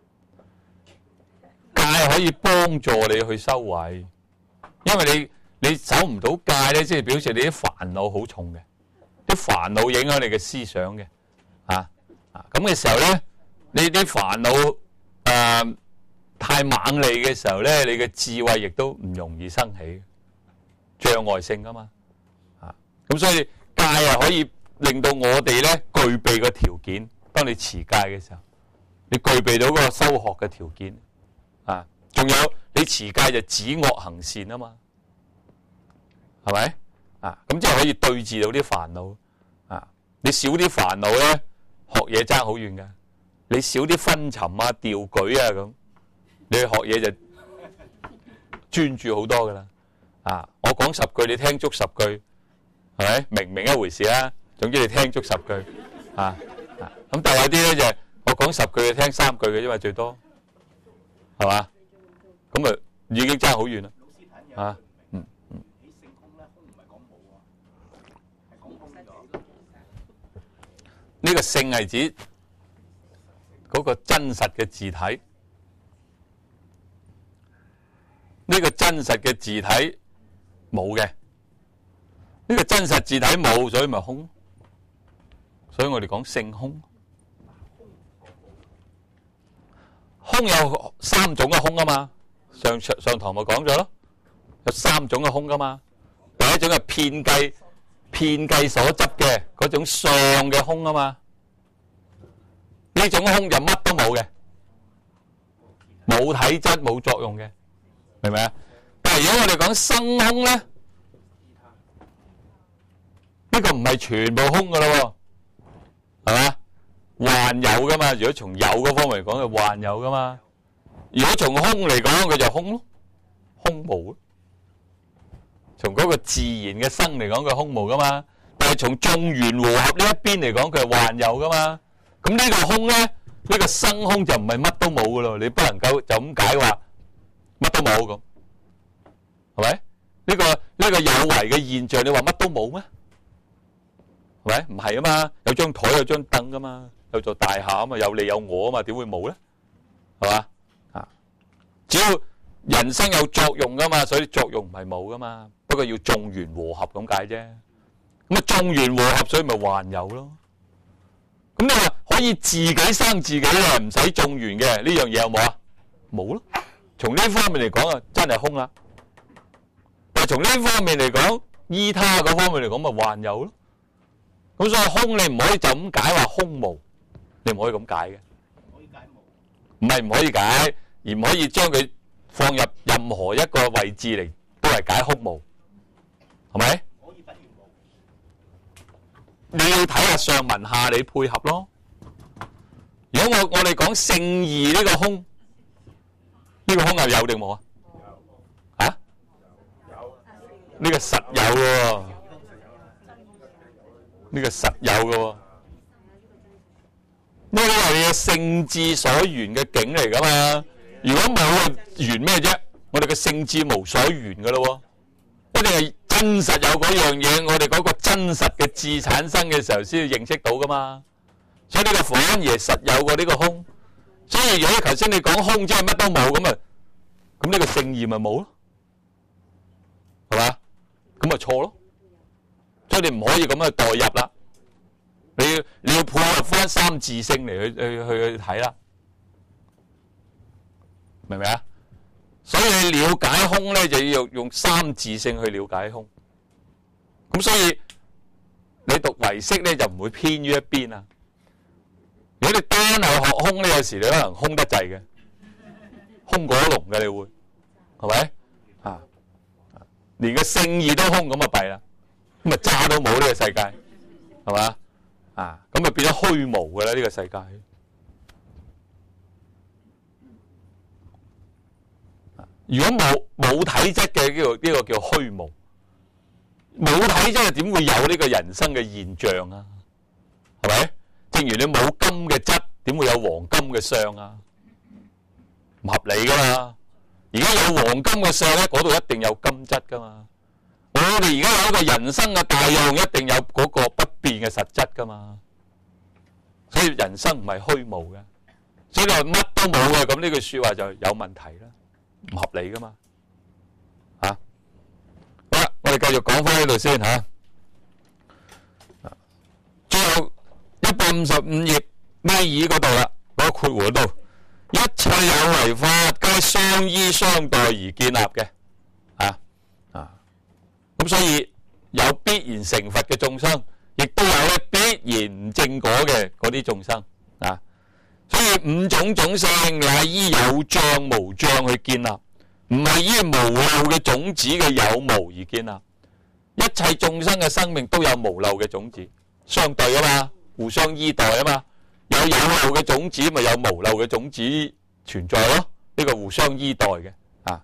戒可以幫助你去修慧，因為你守唔到戒咧，即係表示你啲煩惱好重嘅，啲煩惱影響你嘅思想嘅，咁嘅時候咧，你啲煩惱太猛利嘅時候咧，你嘅智慧亦都唔容易生起，障礙性噶嘛，咁所以戒可以令到我哋咧具備個條件，當你持戒嘅時候， 你具備到嗰個修學嘅條件啊。仲有你持戒就止惡行善啊嘛，係咪啊？咁即係可以對治到啲煩惱啊。你少啲煩惱咧，學嘢爭好遠㗎。你少啲昏沉啊、掉舉啊咁，你去學嘢就專注好多噶啦。啊，我講10句，你聽足10句，係咪？明唔明一回事啊？總之你聽足10句啊。咁但係有啲咧就係我講10句，你聽3句嘅啫嘛，最多係嘛？咁啊已經爭好遠啦。啊， 喺性空咧，空唔係講冇啊，係講空咗。 呢個性係指嗰個真實嘅字體，呢個真實嘅字體冇嘅，呢個真實字體冇，所以咪空。所以我哋講性空。空有3種嘅空啊嘛，上堂咪講咗咯，有3種嘅空噶嘛。第一種係遍計所執嘅嗰種相嘅空啊嘛。呢種空就乜都冇嘅，冇體質冇作用嘅，明唔明啊？但係如果我哋講生空咧，呢個唔係全部空噶咯，係嘛？幻有噶嘛？如果從有嗰方面嚟講，係幻有噶嘛？如果從空嚟講，佢就空咯，空無咯。從嗰個自然嘅生嚟講，佢空無噶嘛。但係從眾緣和合呢一邊嚟講，佢係幻有噶嘛。咁呢個空咧，呢個生空就唔係乜都冇噶咯。你不能夠就咁解話乜都冇咁，係咪？呢個有為嘅現象，你話乜都冇咩？係咪？唔係啊嘛，有張台有張凳噶嘛，有座大廈啊嘛，有你有我啊嘛，點會冇咧？係嘛？啊，只要人生有作用噶嘛，所以作用唔係冇噶嘛，不過要眾緣和合咁解啫。咁啊，眾緣和合，所以咪幻有咯。咁你話可以自己生自己嘅，唔使眾緣嘅呢樣嘢有冇啊？冇咯。從呢方面嚟講啊，真係空啦。但係從呢方面嚟講，依他嗰方面嚟講，咪幻有咯。咁所以空你唔可以就咁解話空無，你唔可以咁解嘅。 可以解無， 唔係唔可以解，而唔可以將佢放入任何一個位置嚟，都係解空無，係咪？ 可以不如無。 你要睇下上文下理配合咯。如果我哋講聖義呢個空，呢個空係有定冇啊？啊？ 有。 呢個實有嘅喎，呢個實有嘅喎。呢個係你嘅聖智所緣嘅境嚟噶嘛？如果冇啊，緣咩啫？我哋嘅聖智無所緣嘅咯喎，一定係真實有嗰樣嘢，我哋嗰個真實嘅智產生嘅時候先要認識到噶嘛。所以呢個反而係實有過呢個空。所以如果頭先你講空即係乜都冇咁啊，咁呢個聖義咪冇咯，係嘛？咁咪錯咯。所以你唔可以咁樣代入啦。你要配合翻三自性嚟去睇啦，明唔明啊？所以你了解空咧，就要用三自性去了解空。咁所以你讀唯識咧，就唔會偏於一邊啊。如果你單係學空咧，有時你可能空得滯嘅，空過龍嘅你會，係咪啊？連個聖義都空咁啊弊啦，咁啊渣都冇呢個世界，係嘛？啊，咁啊變咗虛無嘅啦呢個世界。如果冇體質嘅呢個叫虛無，冇體質點會有呢個人生嘅現象啊？係咪？正如你冇金嘅質，點會有黃金嘅相啊？唔合理噶嘛！而家有黃金嘅相咧，嗰度一定有金質噶嘛。我哋而家有一個人生嘅大用，一定有嗰個不變嘅實質噶嘛。所以人生唔係虛無嘅，所以你話乜都冇嘅，咁呢句說話就有問題啦，唔合理噶嘛。好啦，我哋繼續講翻呢度先吓。最後155頁尾二嗰度啦，嗰個括弧嗰度，一切有為法皆相依相待而建立嘅。咁所以有必然成佛嘅眾生，亦都有咧必然唔正果嘅嗰啲眾生啊。 所以五種種性乃依有障無障去建立，唔係依無漏嘅種子嘅有無而建立。一切眾生嘅生命都有無漏嘅種子，相對啊嘛，互相依代啊嘛。有漏嘅種子，咪有無漏嘅種子存在咯。呢個互相依代嘅啊。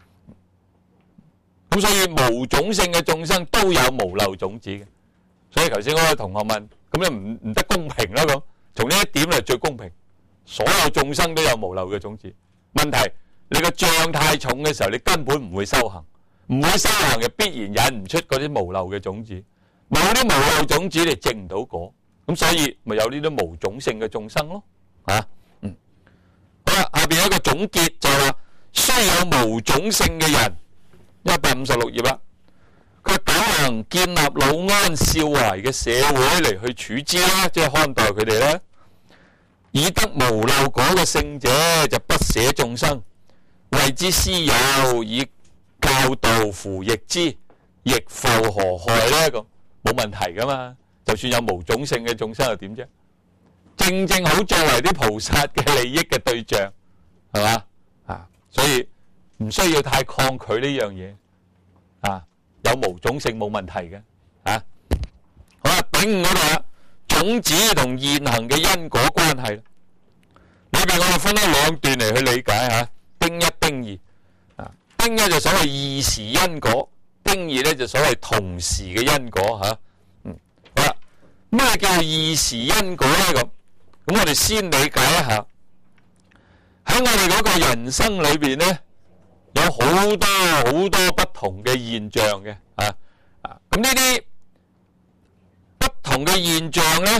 咁所以無種性嘅眾生都有無漏種子嘅。所以頭先嗰個同學問，咁你唔得公平啦咁。從呢一點係最公平，所有眾生都有無漏嘅種子。問題你個障太重嘅時候，你根本唔會修行。唔會修行嘅必然引唔出嗰啲無漏嘅種子，冇啲無漏種子你證唔到果，咁所以咪有呢啲無種性嘅眾生咯，好啦，下邊有一個總結就係話，雖有無種性嘅人，156頁啦，佢久能建立老安少懷嘅社會嚟去處之啦，即係看待佢哋咧，以得無漏果嘅聖者就不捨眾生，為之師友以教導扶益之，亦復何害呢？咁冇問題噶嘛，就算有無種性嘅眾生又點啫？正正好作為啲菩薩嘅利益嘅對象，係嘛啊？所以唔需要太抗拒呢樣嘢啊，有無種性冇問題嘅啊。好啦，丙嗰度啦，種子同現行嘅因果關係，裏邊我哋分咗兩段嚟去理解吓，丁一丁二。丁一就所謂異時因果，丁二咧就所謂同時嘅因果吓。好啦，咩叫異時因果咧？咁我哋先理解一下，喺我哋嗰個人生裏邊咧，有好多好多不同嘅現象嘅咁呢啲不同嘅現象咧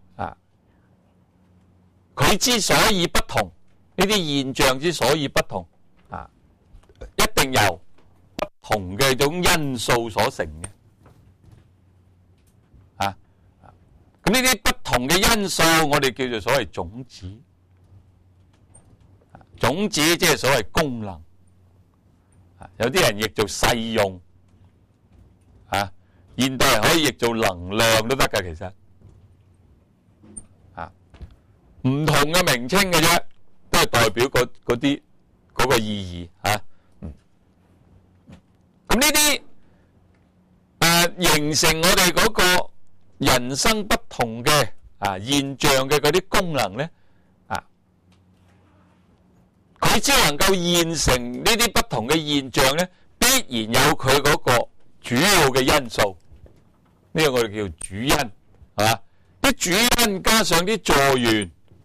佢之所以不同，呢啲現象之所以不同一定由不同嘅種因素所成嘅，咁呢啲不同嘅因素，我哋叫做所謂種子。種子即係所謂功能，有啲人譯做勢用，現代人可以譯做能量都得㗎，其實唔同嘅名稱嘅啫，都係代表嗰個意義咁呢啲形成我哋嗰個人生不同嘅現象嘅嗰啲功能咧，佢只能夠現成呢啲不同嘅現象咧，必然有佢嗰個主要嘅因素，呢個我哋叫主因，係嘛？啲主因加上啲助緣，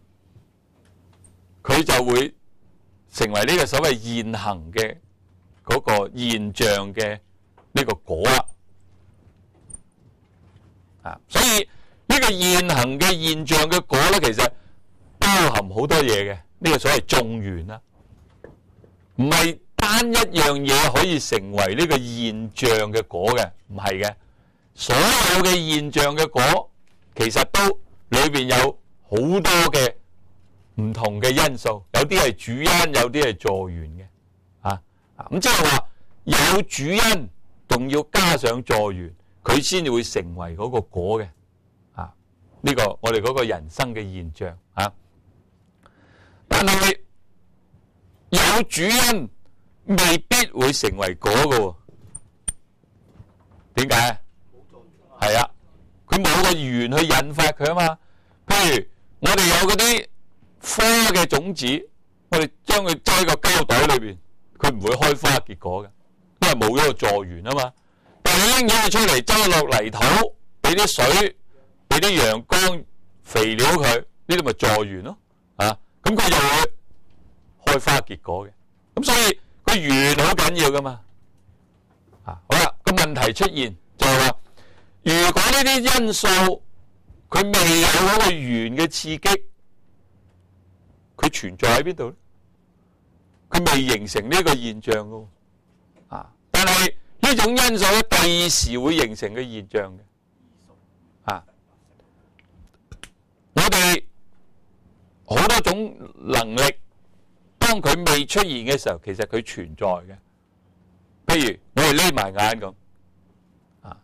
佢就會成為呢個所謂現行嘅嗰個現象嘅呢個果所以呢個現行嘅現象嘅果咧，其實包含好多嘢嘅，呢個所謂眾緣啦，唔係單一樣嘢可以成為呢個現象嘅果嘅，唔係嘅，所有嘅現象嘅果其實都裏邊有好多嘅唔同嘅因素，有啲係主因，有啲係助緣嘅。咁即係話有主因，仲要加上助緣，佢先至會成為嗰個果嘅。呢個我哋嗰個人生嘅現象但係有主因未必會成為果嘅。點解？係啊，佢冇個緣去引發佢啊嘛。譬如我哋有嗰啲花嘅種子，我哋將佢擠喺個膠袋裏邊，佢唔會開花結果嘅，因為冇咗個助緣啊嘛。但係你拎咗佢出嚟，擠落泥土，俾啲水，俾啲陽光肥料佢，呢啲咪助緣咯。咁佢就會開花結果嘅。咁所以個緣好緊要噶嘛。好啦，個問題出現就係話，如果呢啲因素佢未有嗰個緣嘅刺激，佢存在喺邊度咧？佢未形成呢個現象噶。但係呢種因素咧，第時會形成嘅現象嘅。我哋好多種能力，當佢未出現嘅時候，其實佢存在嘅。譬如我哋匿埋眼咁，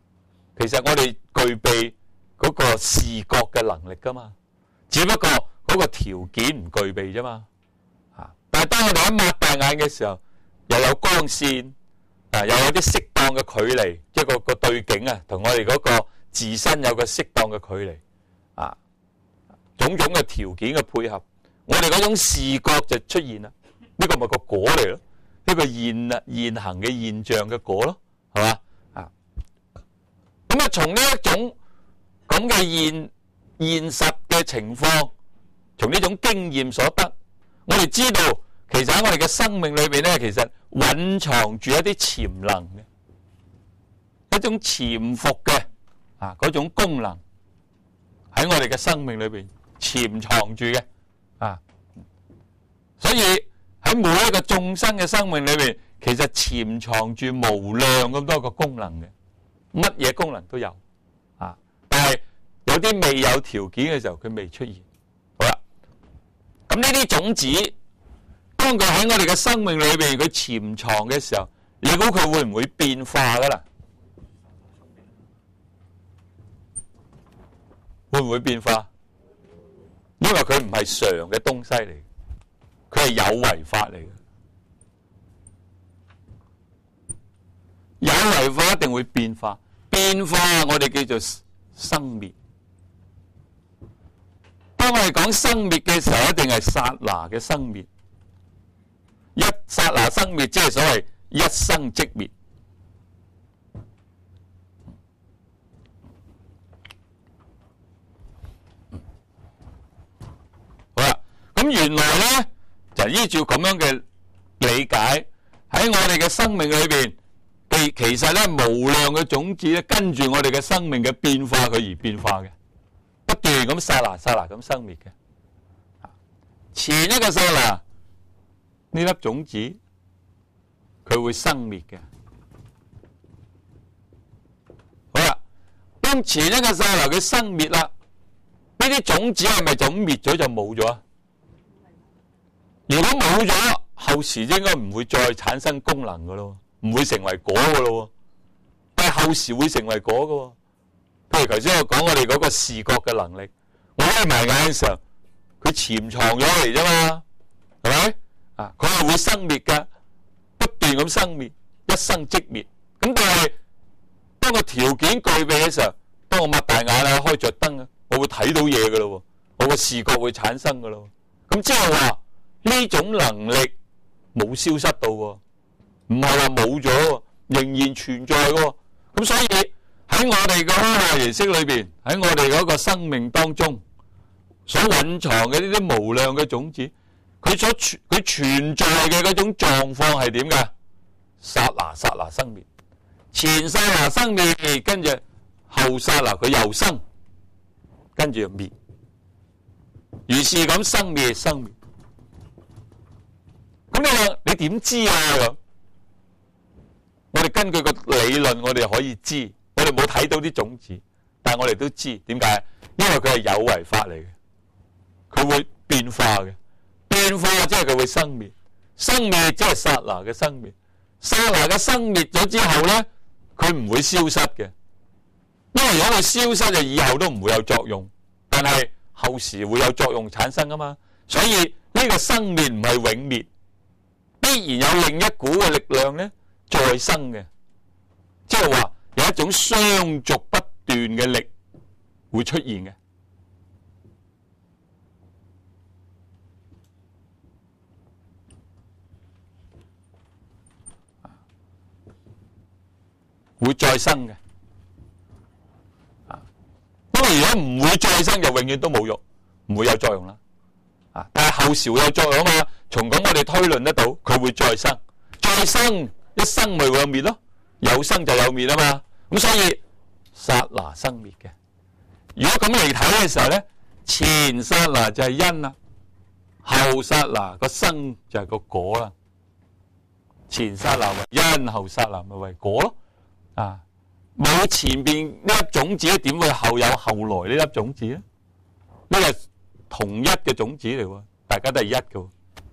其實我哋具備嗰個視覺嘅能力噶嘛。只不過嗰嗰個條件唔具備啫嘛。但係當我哋一擘大眼嘅時候，又有光線，又有啲適當嘅距離，即係個對景啊，同我哋嗰個自身有個適當嘅距離啊，種種嘅條件嘅配合，我哋嗰種視覺就出現啦。呢個咪個果嚟咯，呢個現行嘅現象嘅果咯，係嘛啊？咁啊，從呢一種咁嘅現實嘅情況，從呢種經驗所得，我哋知道其實喺我哋嘅生命裏邊咧，其實蘊藏住一啲潛能嘅，一種潛伏嘅嗰種功能喺我哋嘅生命裏邊潛藏住嘅啊，所以喺每一個眾生嘅生命裏邊，其實潛藏住無量咁多個功能嘅，乜嘢功能都有啊，但係有啲未有條件嘅時候，佢未出現。好啦，咁呢啲種子，當佢喺我哋嘅生命裏邊佢潛藏嘅時候，你估佢會唔會變化噶啦？會唔會變化？因為佢唔係常嘅東西嚟，佢係有為法嚟嘅。有為法一定會變化，變化我哋叫做生滅。當我哋講生滅嘅時候，一定係剎那嘅生滅。一剎那生滅，即係所謂一生即滅。好啦，咁原來咧就依照咁樣嘅理解，喺我哋嘅生命裏邊，其實咧無量嘅種子咧跟住我哋嘅生命嘅變化佢而變化嘅，不斷咁剎那剎那咁生滅嘅。前一個剎那呢粒種子佢會生滅嘅。好啦，當前一個剎那佢生滅啦，呢啲種子係咪就咁滅咗就冇咗啊？如果冇咗，後時應該唔會再產生功能噶咯，唔會成為果噶咯。但係後時會成為果噶。譬如頭先我講我哋嗰個視覺嘅能力，我開埋眼嘅時候，佢潛藏咗嚟啫嘛，係咪？啊，佢係會生滅噶，不斷咁生滅，一生即滅。咁但係當個條件具備嘅時候，當我擘大眼啊，開着燈啊，我會睇到嘢噶咯，我個視覺會產生噶咯。咁即係話呢種能力冇消失到喎，唔係話冇咗，仍然存在喎。咁所以喺我哋嘅空化形式裏邊，喺我哋嗰個生命當中所蘊藏嘅呢啲無量嘅種子，佢存在嘅嗰種狀況係點㗎？剎那剎那生滅，前剎那生滅，跟住後剎那佢又生，跟住又滅，如是咁生滅生滅。咁你話你點知啊？咁我哋根據個理論，我哋可以知，我哋冇睇到啲種子，但係我哋都知點解？因為佢係有為法嚟嘅，佢會變化嘅。變化即係佢會生滅，生滅即係剎那嘅生滅。剎那嘅生滅咗之後咧，佢唔會消失嘅，因為如果佢消失就以後都唔會有作用，但係後時會有作用產生啊嘛。所以呢個生滅唔係永滅，必然有另一股嘅力量咧再生嘅，即係話有一種相續不斷嘅力會出現嘅。會再生嘅，因為如果唔會再生，就永遠都冇用，唔會有作用啦。但係後時會有作用啊嘛。從咁我哋推論得到，佢會再生，再生一生咪會有滅咯，有生就有滅啊嘛。咁所以剎那生滅嘅。如果咁嚟睇嘅時候咧，前剎那就係因啦，後剎那個生就係個果啦。前剎那為因，後剎那咪為果咯。冇前邊呢粒種子，點會後有後來呢粒種子咧？呢個係同一嘅種子嚟喎，大家都係一嘅，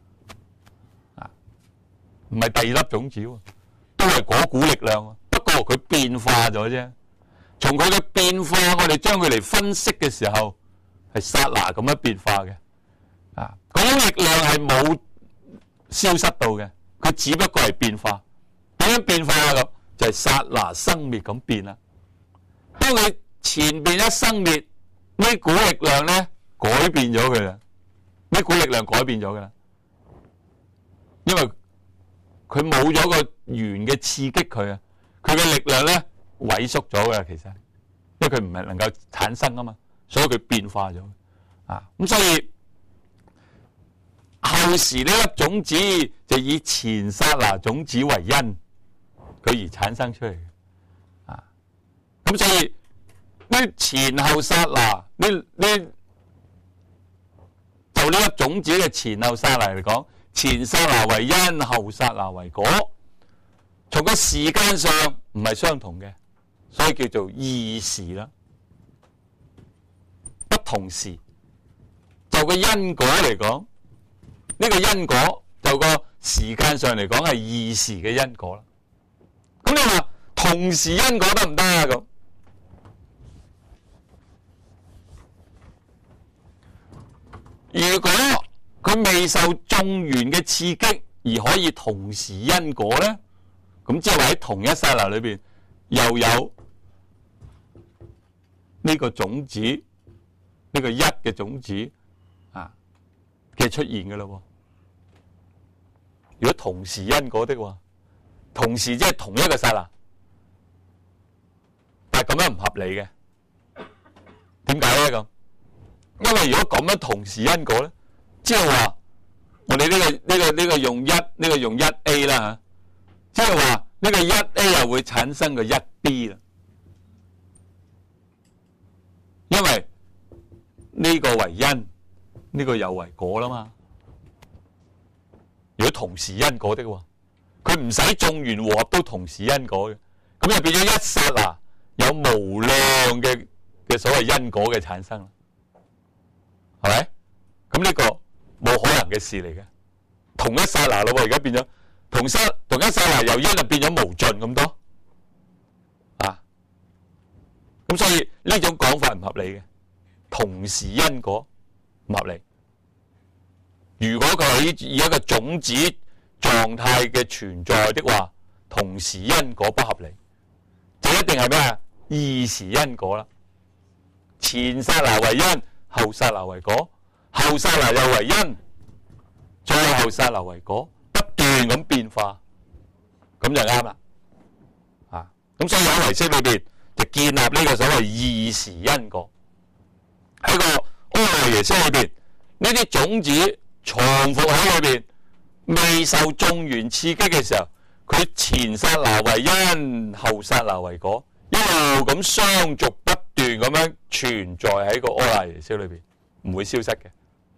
唔係第二粒種子喎，都係嗰股力量，不過佢變化咗啫。從佢嘅變化，我哋將佢嚟分析嘅時候，係剎那咁樣變化嘅。 嗰種力量係冇消失到嘅，佢只不過係變化。點樣變化啊？咁就係剎那生滅咁變啦。當佢前邊一生滅，呢股力量咧改變咗佢啦，呢股力量改變咗噶啦，因為佢冇咗個源嘅刺激佢啊，佢嘅力量咧萎縮咗噶，其實因為佢唔係能夠產生啊嘛，所以佢變化咗咁所以後時呢粒種子就以前剎那種子為因，佢而產生出嚟嘅咁所以呢前後剎那就呢粒種子嘅前後剎那嚟講，前剎那為因，後剎那為果，從個時間上唔係相同嘅，所以叫做異時啦，不同時。就個因果嚟講，呢個因果就個時間上嚟講係異時嘅因果啦。咁你話同時因果得唔得啊？咁如果佢未受眾緣嘅刺激而可以同時因果咧，咁即係話喺同一剎那裏邊又有呢個種子，呢個一嘅種子嘅出現嘅咯。如果同時因果的話，同時即係同一個剎那，但係咁樣唔合理嘅。點解咧咁？因為如果咁樣同時因果咧，即係話我哋呢個用一，呢個用一 A 啦吓，即係話呢個一 A 又會產生個一 B 啦，因為呢個為因，呢個又為果啦嘛。如果同時因果的話，佢唔使眾緣和合都同時因果嘅，咁就變咗一剎那有無量嘅所謂因果嘅產生啦，係咪？咁呢個冇可能嘅事嚟嘅，同一剎那咯喎，而家變咗同一剎那由因就變咗無盡咁多咁所以呢種講法唔合理嘅，同時因果唔合理。如果佢係以一個種子狀態嘅存在的話，同時因果不合理，就一定係咩啊？異時因果啦。前剎那為因，後剎那為果，後剎那又為因，再後剎那為果，不斷咁變化，咁就啱啦。咁所以喺唯識裏邊就建立呢個所謂異時因果。喺個阿賴耶識裏邊，呢啲種子藏伏喺裏邊，未受眾緣刺激嘅時候，佢前剎那為因，後剎那為果，一路咁相續不斷咁樣存在喺個阿賴耶識裏邊，唔會消失嘅。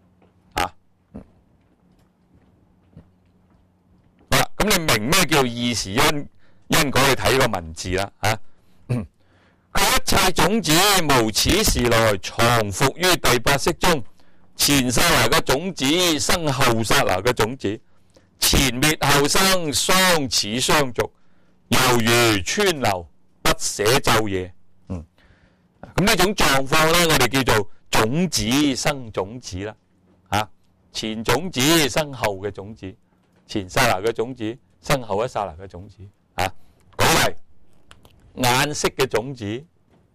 好啦，咁你明咩叫異時因果？你睇個文字啦佢一切種子無始時來藏伏於第八識中。前剎那嘅種子生後剎那嘅種子，前滅後生，相似相續，猶如川流，不捨晝夜。咁呢種狀況咧，我哋叫做種子生種子啦。前種子生後嘅種子，前剎那嘅種子生後一剎那嘅種子。舉例眼識嘅種子，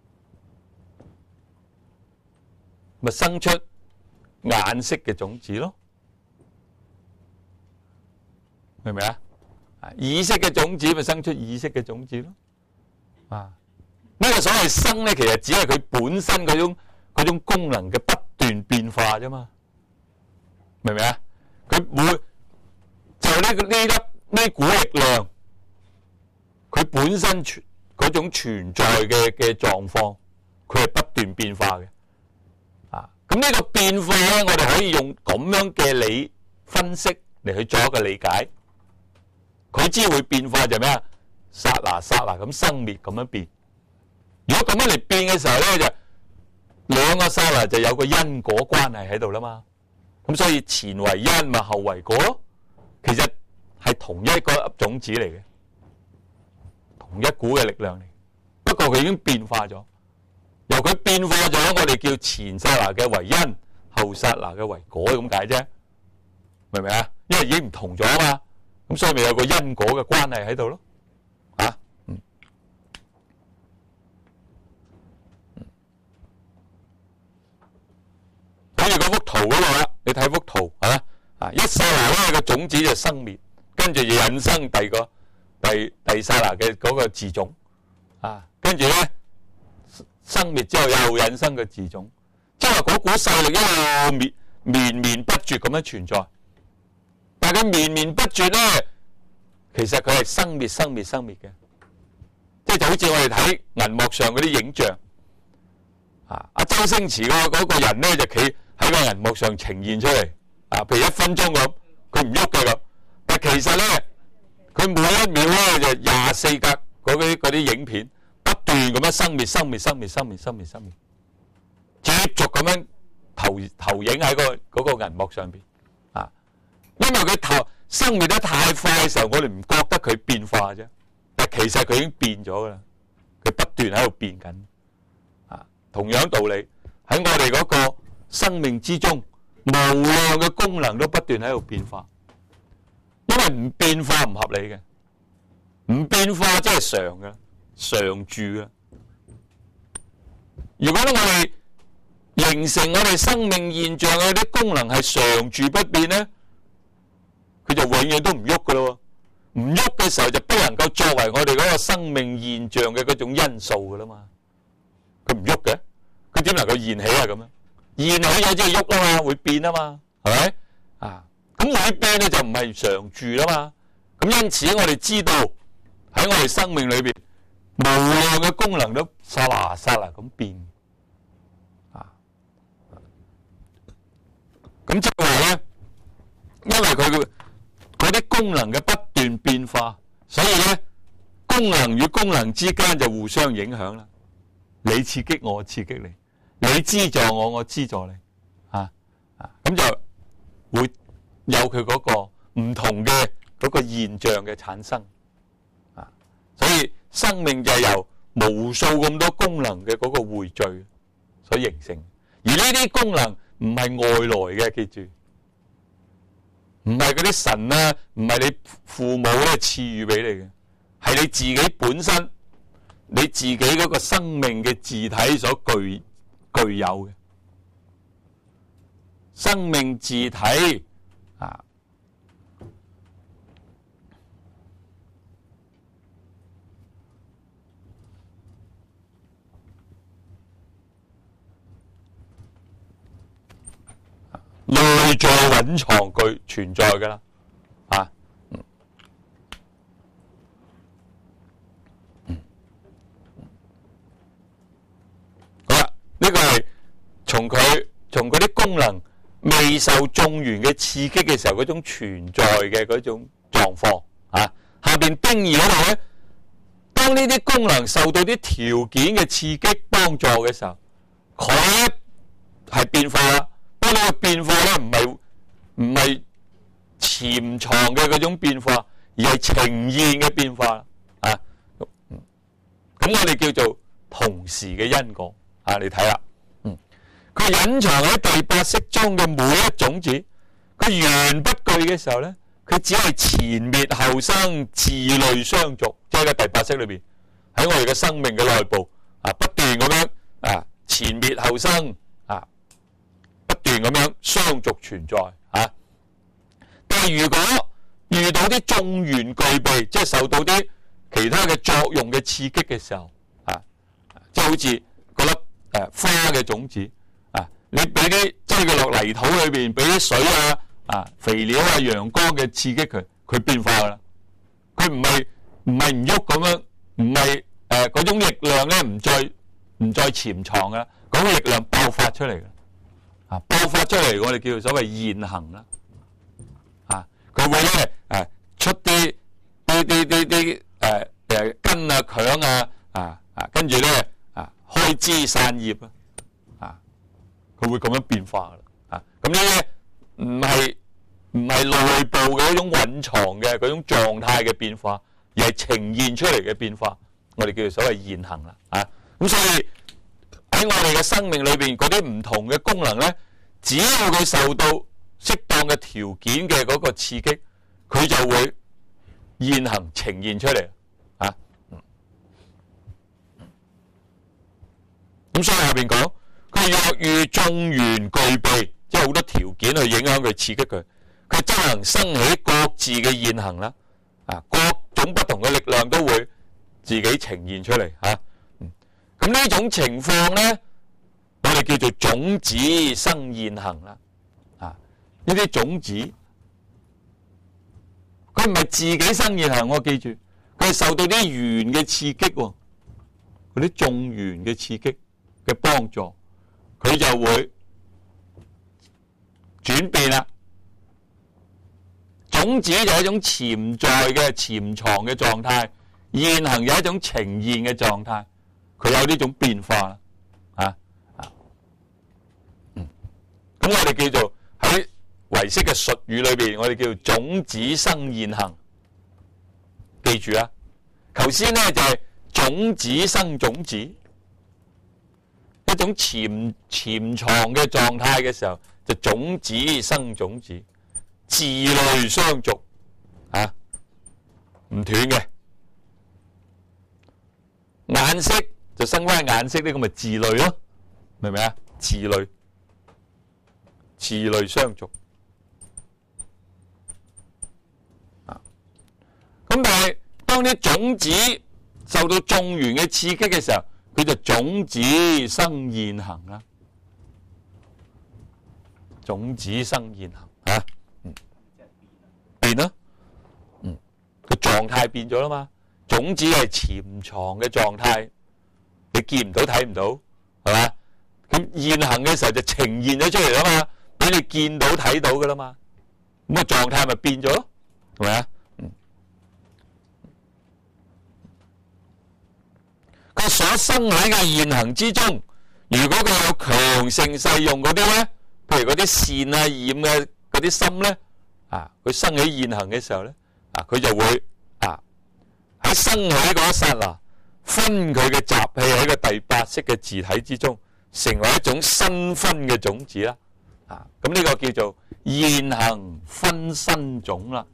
咪生出眼識嘅種子咯，明唔明啊？意識嘅種子咪生出意識嘅種子咯。呢個所謂生咧，其實只係佢本身嗰種功能嘅不斷變化啫嘛，明唔明啊？佢會就呢股力量，佢本身嗰種存在嘅狀況，佢係不斷變化嘅。咁呢個變化咧，我哋可以用咁樣嘅分析嚟去做一個理解。佢只會變化就咩啊？剎那剎那咁生滅咁樣變。如果咁樣嚟變嘅時候咧，就兩個剎那就有個因果關係喺度啦嘛。咁所以前為因咪後為果咯。其實係同一個種子嚟嘅，同一股嘅力量嚟。不過佢已經變化咗。由佢變化咗，我哋叫前剎那嘅為因， 後剎那嘅為果咁解啫，明唔明啊？因為已經唔同咗啊嘛，咁所以咪有個因果嘅關係喺度咯，啊，好似嗰幅圖嗰度啦，你睇幅圖係嘛？啊，一剎那咧個種子就生滅，跟住就引生第剎那嘅嗰個自種，啊，跟住咧生滅之後又引生個自種，即係話嗰股勢力一路綿綿不絕咁樣存在，但係佢綿綿不絕咧，其實佢係生滅嘅，即係就好似我哋睇銀幕上嗰啲影像，啊，阿周星馳嗰個人咧就企喺個銀幕上呈現出嚟，啊，譬如1分鐘咁，佢唔喐嘅咁，但其實咧，佢每一秒咧就24格嗰啲影片，不斷咁樣生滅，接續咁樣投影喺嗰個銀幕上邊，啊，因為佢生滅得太快嘅時候，我哋唔覺得佢變化啫，但其實佢已經變咗噶啦，佢不斷喺度變緊，啊，同樣道理喺我哋嗰個生命之中，無量嘅功能都不斷喺度變化，因為唔變化唔合理嘅，唔變化即係常嘅，常住嘅。如果我哋形成我哋生命現象嘅啲功能係常住不變咧，佢就永遠都唔喐噶咯，唔喐嘅時候就不能夠作為我哋嗰個生命現象嘅嗰種因素噶啦嘛，佢唔喐嘅，佢點能夠現起啊咁樣？現起咗即係喐啦嘛，會變啊嘛，係咪？啊，咁會變咧就唔係常住啦嘛，咁因此我哋知道喺我哋生命裏邊無量嘅功能都剎那咁變。咁即係話咧，因為佢嗰啲功能嘅不斷變化，所以咧功能與功能之間就互相影響啦。你刺激我，我刺激你；你資助我，我資助你。咁就會有佢嗰個唔同嘅嗰個現象嘅產生。所以生命就係由無數咁多功能嘅嗰個匯聚所形成，而呢啲功能唔係外來嘅，記住，唔係嗰啲神啊，唔係你父母咧賜予俾你嘅，係你自己本身，你自己嗰個生命嘅自體所具有嘅生命自體啊。內在蘊藏具存在噶啦，好啦，呢個係從佢啲功能未受眾緣嘅刺激嘅時候嗰種存在嘅嗰種狀況啊。下邊丁二嗰度咧，當呢啲功能受到啲條件嘅刺激幫助嘅時候，佢係變化啦。呢個變化咧唔係潛藏嘅嗰種變化，而係呈現嘅變化啊。咁我哋叫做同時嘅因果啊。你睇啦，佢隱藏喺第八識中嘅每一種子，佢緣不具嘅時候咧，佢只係前滅後生，自類相續，即係喺第八識裏邊，喺我哋嘅生命嘅內部啊，不斷咁樣啊，前滅後生啊。咁樣相續存在啊！但係如果遇到啲眾緣具備，即係受到啲其他嘅作用嘅刺激嘅時候啊，即係好似嗰粒花嘅種子啊，你俾啲擠佢落泥土裏邊，俾啲水啊、肥料啊、陽光嘅刺激佢變化噶啦。佢唔係唔喐咁樣，唔係嗰種力量咧，唔再潛藏噶啦，嗰種力量爆發出嚟嘅。爆發出嚟，我哋叫做所謂現行啦。佢會咧出啲根啊、強跟住咧開枝散葉佢會咁樣變化啦。咁呢啲唔係內部嘅嗰種蘊藏嘅嗰種狀態嘅變化，而係呈現出嚟嘅變化，我哋叫做所謂現行啦。咁所以喺我哋嘅生命裏邊嗰啲唔同嘅功能咧， 只要佢受到適當嘅條件嘅嗰個刺激，佢就會現行呈現出嚟啊。咁所以下邊講，佢若遇眾緣具備，即係好多條件去影響佢、刺激佢，佢則能生起各自嘅現行啦。啊，各種不同嘅力量都會自己呈現出嚟嚇。咁呢種情況咧，我哋叫做種子生現行啦。啊，呢啲種子，佢唔係自己生現行，我記住，佢係受到啲緣嘅刺激喎，嗰啲眾緣嘅刺激嘅幫助，佢就會轉變啦。種子就係一種潛在嘅潛藏嘅狀態，現行有一種呈現嘅狀態，佢有呢種變化啦。咁我哋叫做喺唯識嘅術語裏邊，我哋叫做種子生現行。記住啊，頭先咧就係種子生種子，一種潛藏嘅狀態嘅時候，就種子生種子。自類相續啊，唔斷嘅眼色就生翻眼色，呢個咪自類咯，明唔明啊？自類相續啊。咁但係當啲種子受到眾緣嘅刺激嘅時候，佢就種子生現行啦，種子生現行啊。變啦，個狀態變咗啦嘛，種子係潛藏嘅狀態，你見唔到睇唔到，係嘛？咁現行嘅時候就呈現咗出嚟啦嘛，俾你見到睇到噶啦嘛，咁個狀態咪變咗咯，係咪啊？佢所生喺嘅現行之中，如果佢有強盛勢用嗰啲咧，譬如嗰啲善啊染嘅嗰啲心咧。啊！佢生起現行嘅時候咧，啊，佢就會啊喺生起嗰一剎那，分佢嘅習氣喺個第八識嘅自體之中，成為一種新分嘅種子啦。啊，咁呢個叫做現行分身種啦。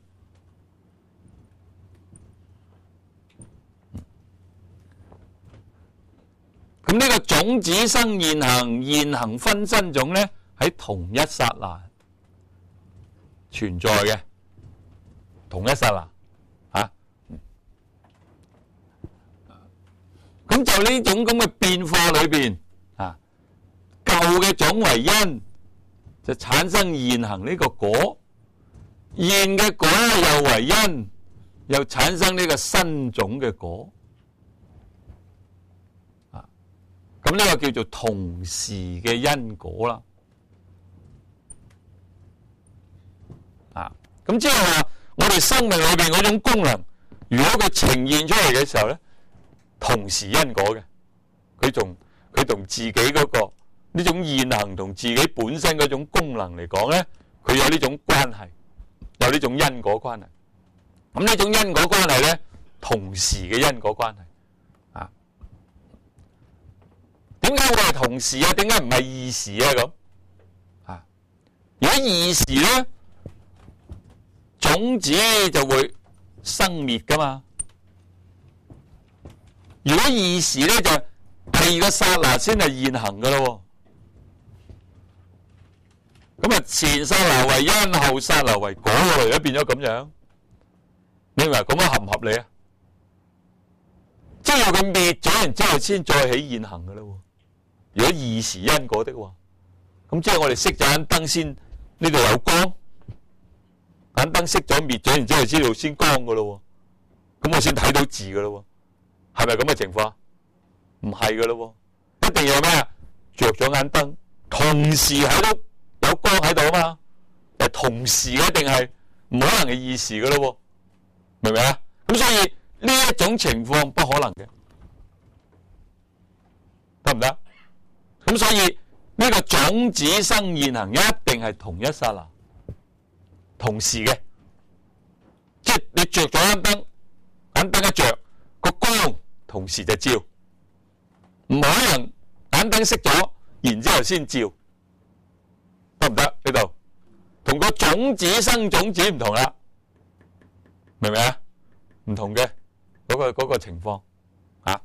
咁呢個種子生現行，現行分身種咧，喺同一剎那存在嘅，同一剎那嚇，咁就呢種咁嘅變化裏邊啊，舊嘅種為因，就產生現行呢個果；現嘅果又為因，又產生呢個新種嘅果。啊，咁呢個叫做同時嘅因果啦。咁即係話，我哋生命裏邊嗰種功能，如果佢呈現出嚟嘅時候咧，同時因果嘅，佢同自己嗰個呢種現行同自己本身嗰種功能嚟講咧，佢有呢種關係，有呢種因果關係。咁呢種因果關係咧，同時嘅因果關係啊？點解會係同時啊？點解唔係異時啊？咁啊？如果異時咧？種子就會生滅噶嘛，如果異時咧就第二個剎那先係現行噶咯，咁啊前剎那為因，後剎那為果嚟，都變咗咁樣，你認為咁樣合唔合理啊？即係佢滅咗，然之後先再起現行噶啦。如果異時因果的話，咁即係我哋熄咗盞燈先，呢度有光。盞燈熄咗滅咗，然之後知道先光噶咯，咁我先睇到字噶咯，係咪咁嘅情況？唔係噶咯，一定要咩啊？着咗盞燈，同時喺度有光喺度啊嘛，係同時嘅，一定係唔可能係異時噶咯，明唔明啊？咁所以呢一種情況不可能嘅，得唔得？咁所以呢個種子生現行一定係同一剎那。同時嘅，即係你着咗盞燈，盞燈一着，個光同時就照，唔可能盞燈熄咗，然之後先照，得唔呢度，同個種子生種子唔同啦，明唔明啊？唔同嘅嗰個情況啊，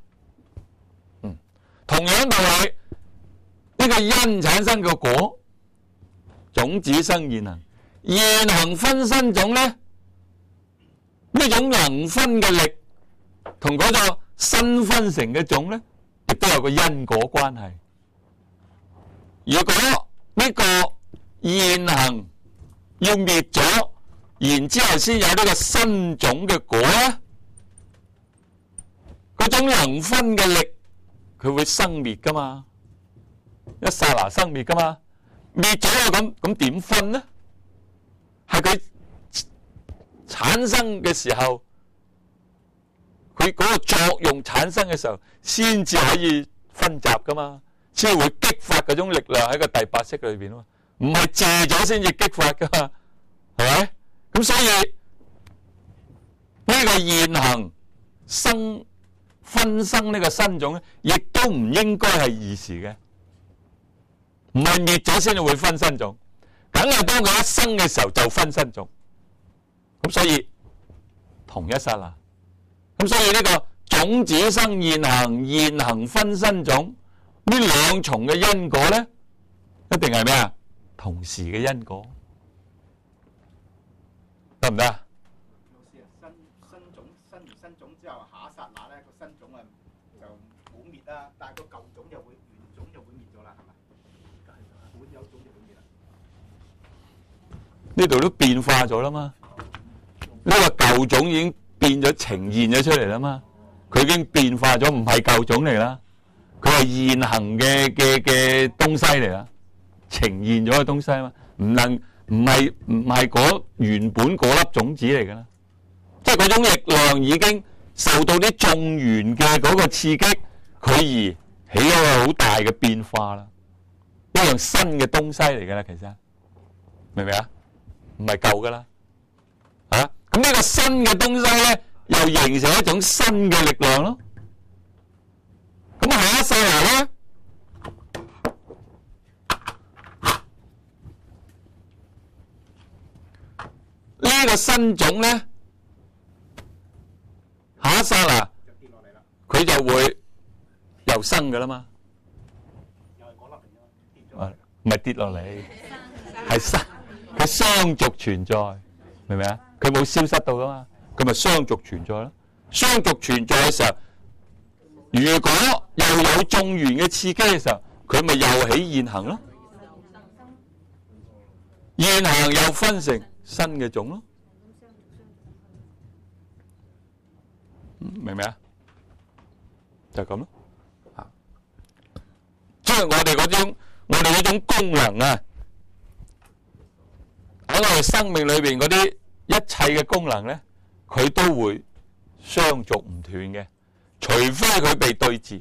同樣道理，呢個因產生個果，種子生現行，現行分身種咧，呢種能分嘅力同嗰個新分成嘅種咧，亦都有個因果關係。如果呢個現行要滅咗，然之後先有呢個新種嘅果咧，嗰種能分嘅力，佢會生滅噶嘛，一剎那生滅噶嘛，滅咗又咁點分呢？係佢產生嘅時候，佢嗰個作用產生嘅時候，先至可以分集噶嘛，先會激發嗰種力量喺個第八識裏邊啊嘛，唔係借咗先至激發噶嘛，係咪？咁所以呢個現行分生呢個新種咧，亦都唔應該係二時嘅，唔係滅咗先至會分新種，梗係當佢一生嘅時候就分新種。咁所以同一剎那，咁所以呢個種子生現行，現行分新種，呢兩重嘅因果咧，一定係咩啊？同時嘅因果，得唔得啊？ 老師啊，新種生完新種之後，下一剎那咧個新種啊就冇滅啦，但係個舊種就會原種就會滅咗啦，係咪？本有種就會滅啦。 呢度都變化咗啦嘛，呢個舊種已經變咗呈現咗出嚟啦嘛，佢已經變化咗，唔係舊種嚟啦，佢係現行嘅東西嚟啦，呈現咗嘅東西啊嘛，唔係嗰原本嗰粒種子嚟噶啦，即係嗰種力量已經受到啲眾緣嘅嗰個刺激，佢而起咗個好大嘅變化啦，一樣新嘅東西嚟噶啦，其實明唔明啊？唔係舊噶啦，啊！咁呢個新嘅東西咧，又形成一種新嘅力量咯。咁下一剎那咧，呢個新種咧，下一剎那就跌落嚟啦， 佢就會又生噶啦嘛， 又係嗰粒嚟㗎，跌咗。 唔係跌落嚟，係生。佢相續存在，明唔明啊？佢冇消失到噶嘛，佢咪相續存在咯。相續存在嘅時候，如果又有眾緣嘅刺激嘅時候，佢咪又起現行咯。現行又分成新嘅種咯，明唔明啊？就咁咯。即係我哋嗰種功能啊！喺我哋生命裏邊嗰啲一切嘅功能咧，佢都會相續唔斷嘅，除非佢被對治。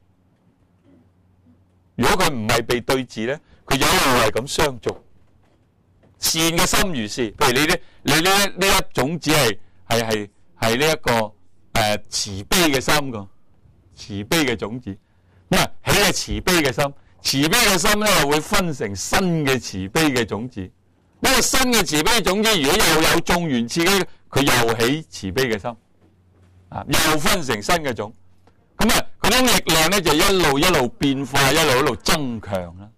如果佢唔係被對治咧，佢一路係咁相續。善嘅心如是，譬如你呢粒種子係呢一個慈悲嘅心個慈悲嘅種子，咁啊起係慈悲嘅心，慈悲嘅心咧又會分成新嘅慈悲嘅種子。呢個新嘅慈悲嘅種子，如果又有眾緣刺激，佢又起慈悲嘅心，啊，又分成新嘅種，咁啊，嗰種力量咧就一路變化，一路增強啦。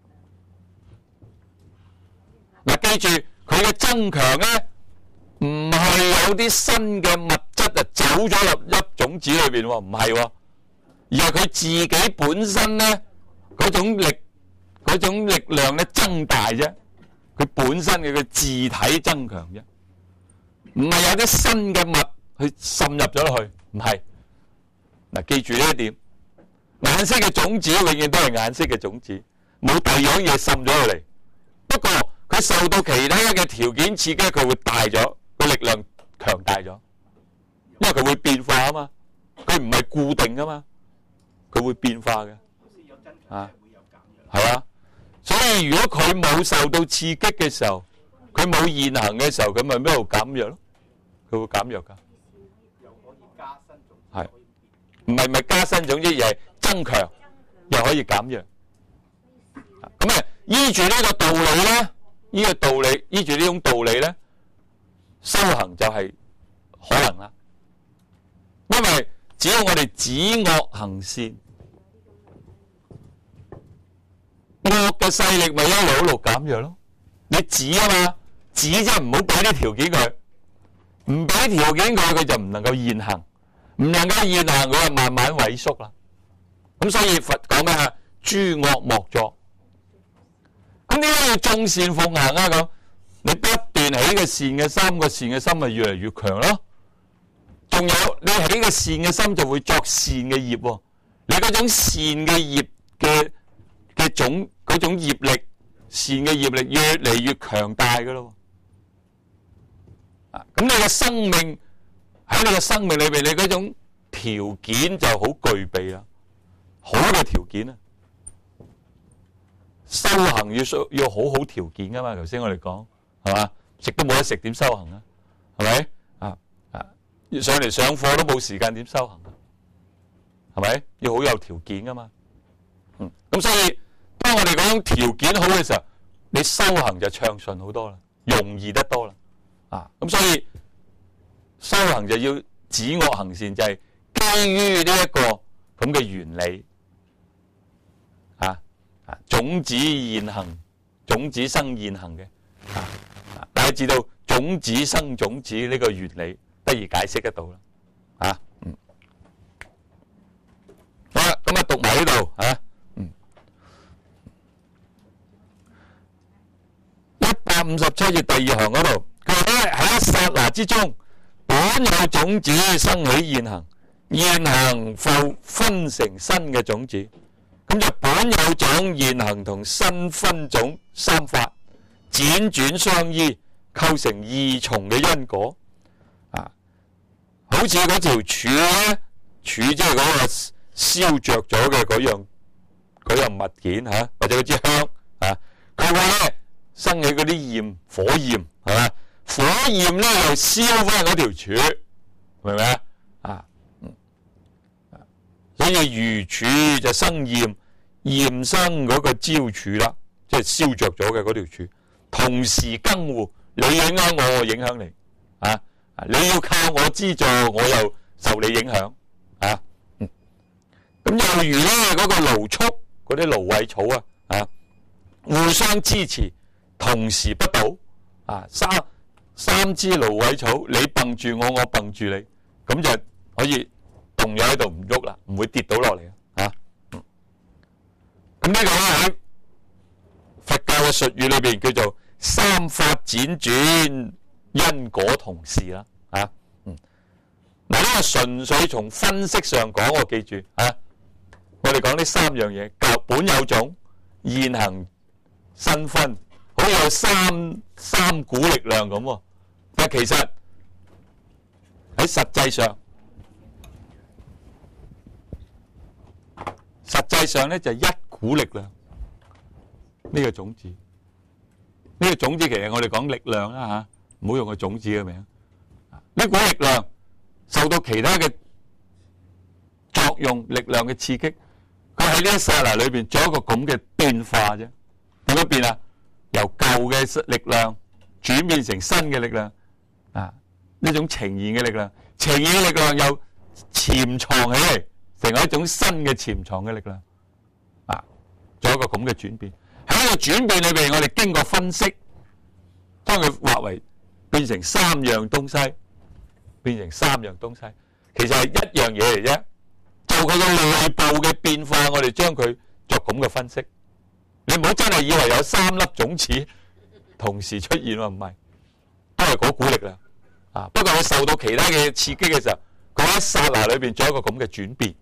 嗱，記住佢嘅增強咧，唔係有啲新嘅物質啊走咗入粒種子裏邊喎，唔係喎，而係佢自己本身咧嗰種力量咧增大啫。佢本身嘅自體增強啫，唔係有啲新嘅物去滲入咗落去，唔係。嗱，記住呢一點，顏色嘅種子永遠都係顏色嘅種子，冇第二樣嘢滲咗落嚟。不過佢受到其他嘅條件刺激，佢會大咗，個力量強大咗，因為佢會變化啊嘛，佢唔係固定啊嘛，佢會變化嘅。啊，係啊。所以如果佢冇受到刺激嘅時候，佢冇現行嘅時候，佢咪咩度減弱咯？佢會減弱噶。 又可以加新種子， 係唔係加新種子，而係增強，又可以減弱。咁啊，依住呢個道理咧， 呢個道理，依住呢種道理咧，修行就係可能啦。因為只要我哋止惡行善，惡嘅勢力咪一路一路減弱咯。你止啊嘛，止即係唔好俾啲條件佢，唔俾條件佢，佢就唔能夠現行，唔能夠現行，佢就慢慢萎縮啦。咁所以佛講咩啊？諸惡莫作。咁點解要眾善奉行啊？咁你不斷起嘅善嘅心，個善嘅心咪越嚟越強咯。仲有你起嘅善嘅心就會作善嘅業喎。你嗰種善嘅業嘅種嗰種業力，善嘅業力越嚟越強大噶咯。咁你嘅生命喺你嘅生命裏邊，你嗰種條件就好具備啦，好嘅條件啊。修行要好好條件噶嘛，頭先我哋講係嘛，食都冇得食點修行啊？係咪上嚟上課都冇時間點修行啊？係咪要好有條件噶嘛？咁所以當我哋講條件好嘅時候，你修行就暢順好多啦，容易得多啦。咁所以修行就要止惡行善，就係基於呢一個咁嘅原理。種子現行，種子生現行嘅，大家知道種子生種子呢個原理得以解釋得到啦。好啦，咁讀埋呢度157頁第2行嗰度，佢話咧喺一剎那之中，本有種子生起現行，現行復分成新嘅種子。咁就本有種現行同新分種三法輾轉相依，構成二重嘅因果。好似嗰條柱咧，柱即係嗰個燒着咗嘅嗰樣物件或者嗰支香佢會咧生起嗰啲焰，火焰係嘛？火焰咧又燒翻嗰條柱，明唔明啊？所以餘柱就生焰，焰生嗰個焦柱啦，即係燒着咗嘅嗰條柱，同時更互，你影響我，我影響你你要靠我資助，我又受你影響咁又如咧嗰個蘆葦，嗰啲蘆葦草互相支持，同時不倒三支蘆葦草，你蹦住我，我蹦住你，咁就可以動咗喺度唔喐啦，唔會跌倒落嚟咁呢個喺佛教嘅術語裏邊叫做三法輾轉，因果同時啦嗱，呢個純粹從分析上講，我記住我哋講呢三樣嘢，本有種、現行、新分，好似有三股力量咁。但其實喺實際上咧就係一股力量。呢個種子，呢個種子其實我哋講力量啦唔好用個種子嘅名。呢股力量受到其他嘅作用、力量嘅刺激，佢喺呢一剎那裏邊做一個咁嘅變化啫。點樣變啊？由舊嘅力量轉變成新嘅力量呢種呈現嘅力量，呈現嘅力量又潛藏起嚟，成為一種新嘅潛藏嘅力量做一個咁嘅轉變。喺呢個轉變裏邊，我哋經過分析，將佢劃為變成三樣東西，其實係一樣嘢嚟啫。就佢嘅內部嘅變化，我哋將佢作咁嘅分析。你唔好真係以為有三粒種子同時出現喎，唔係，都係嗰股力量不過佢受到其他嘅刺激嘅時候，佢喺剎那裏邊做一個咁嘅轉變